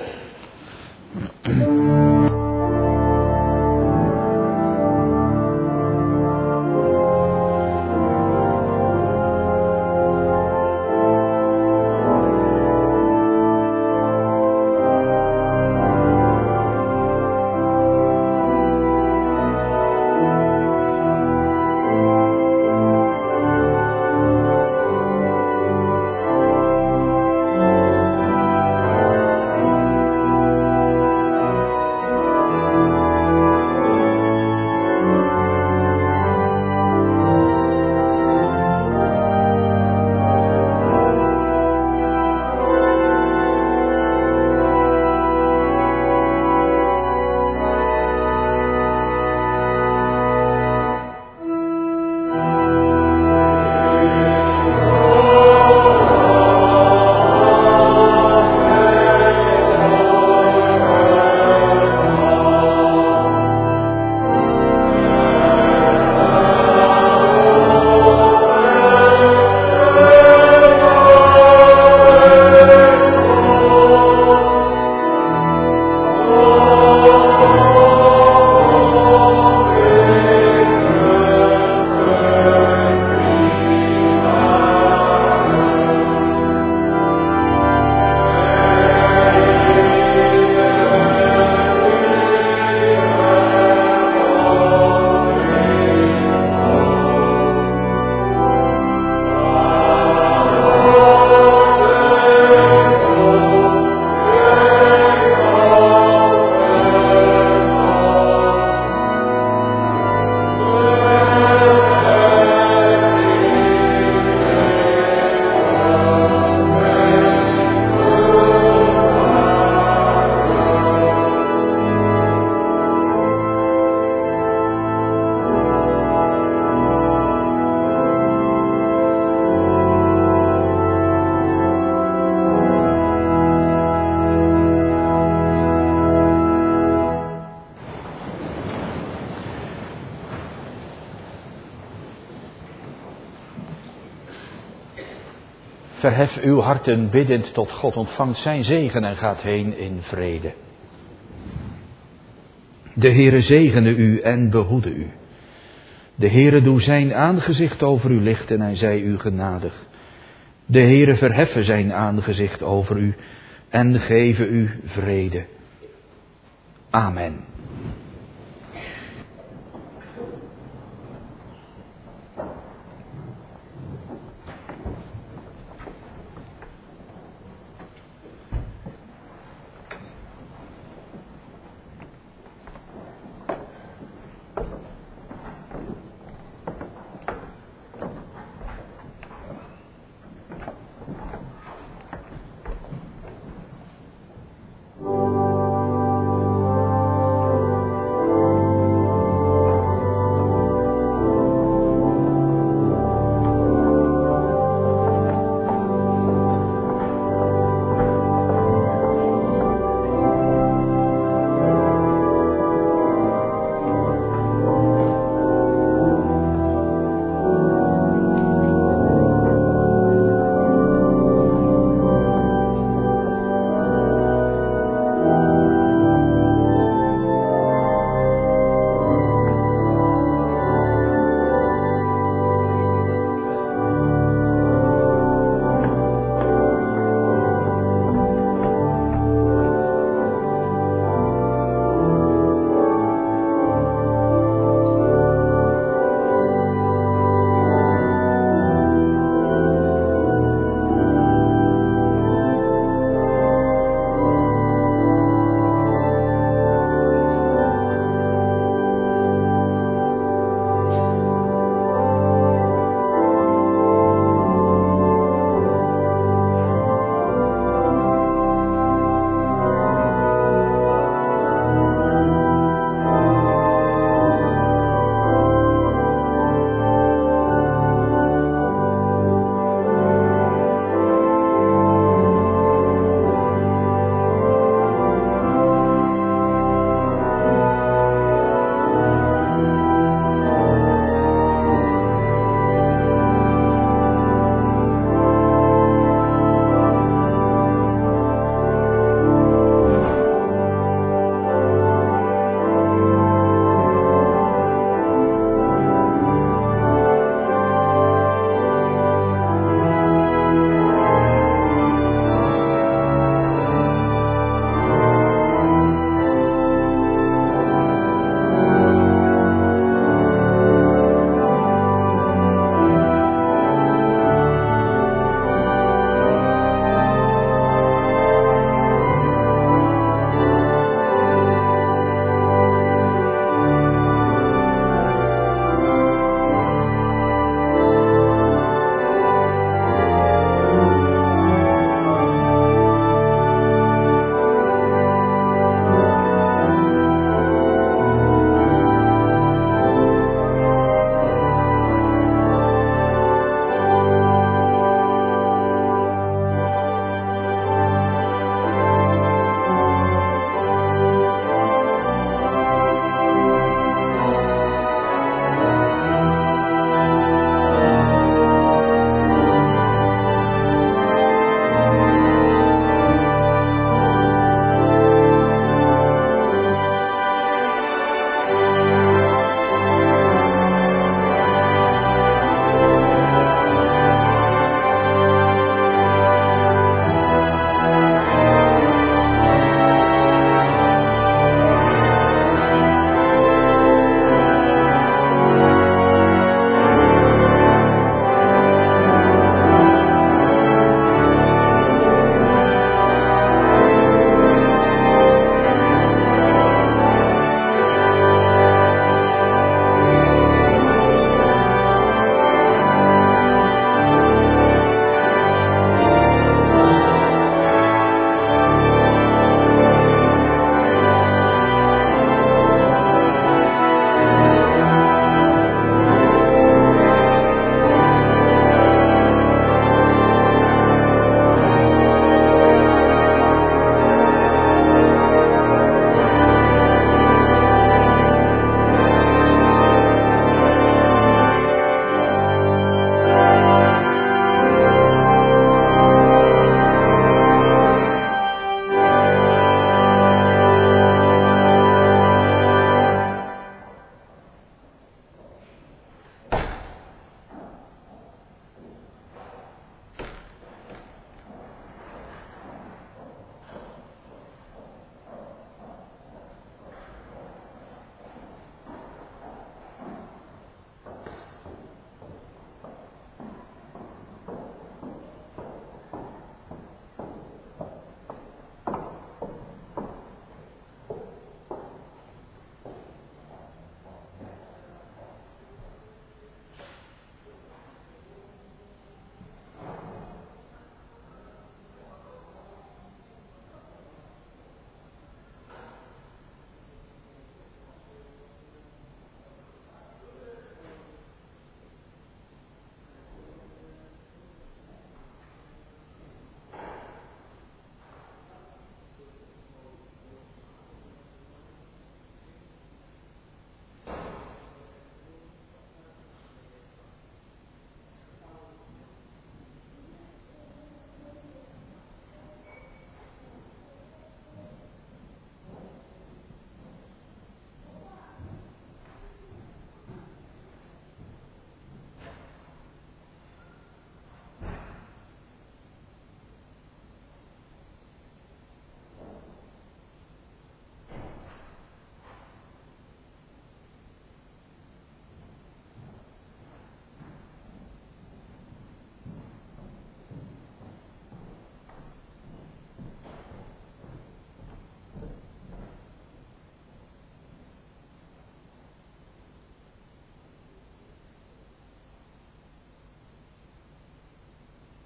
Verhef uw harten biddend tot God, ontvangt zijn zegen en gaat heen in vrede. De Heere zegene u en behoede u. De Heere doe zijn aangezicht over u lichten en zij u genadig. De Heere verheffe zijn aangezicht over u en geven u vrede. Amen.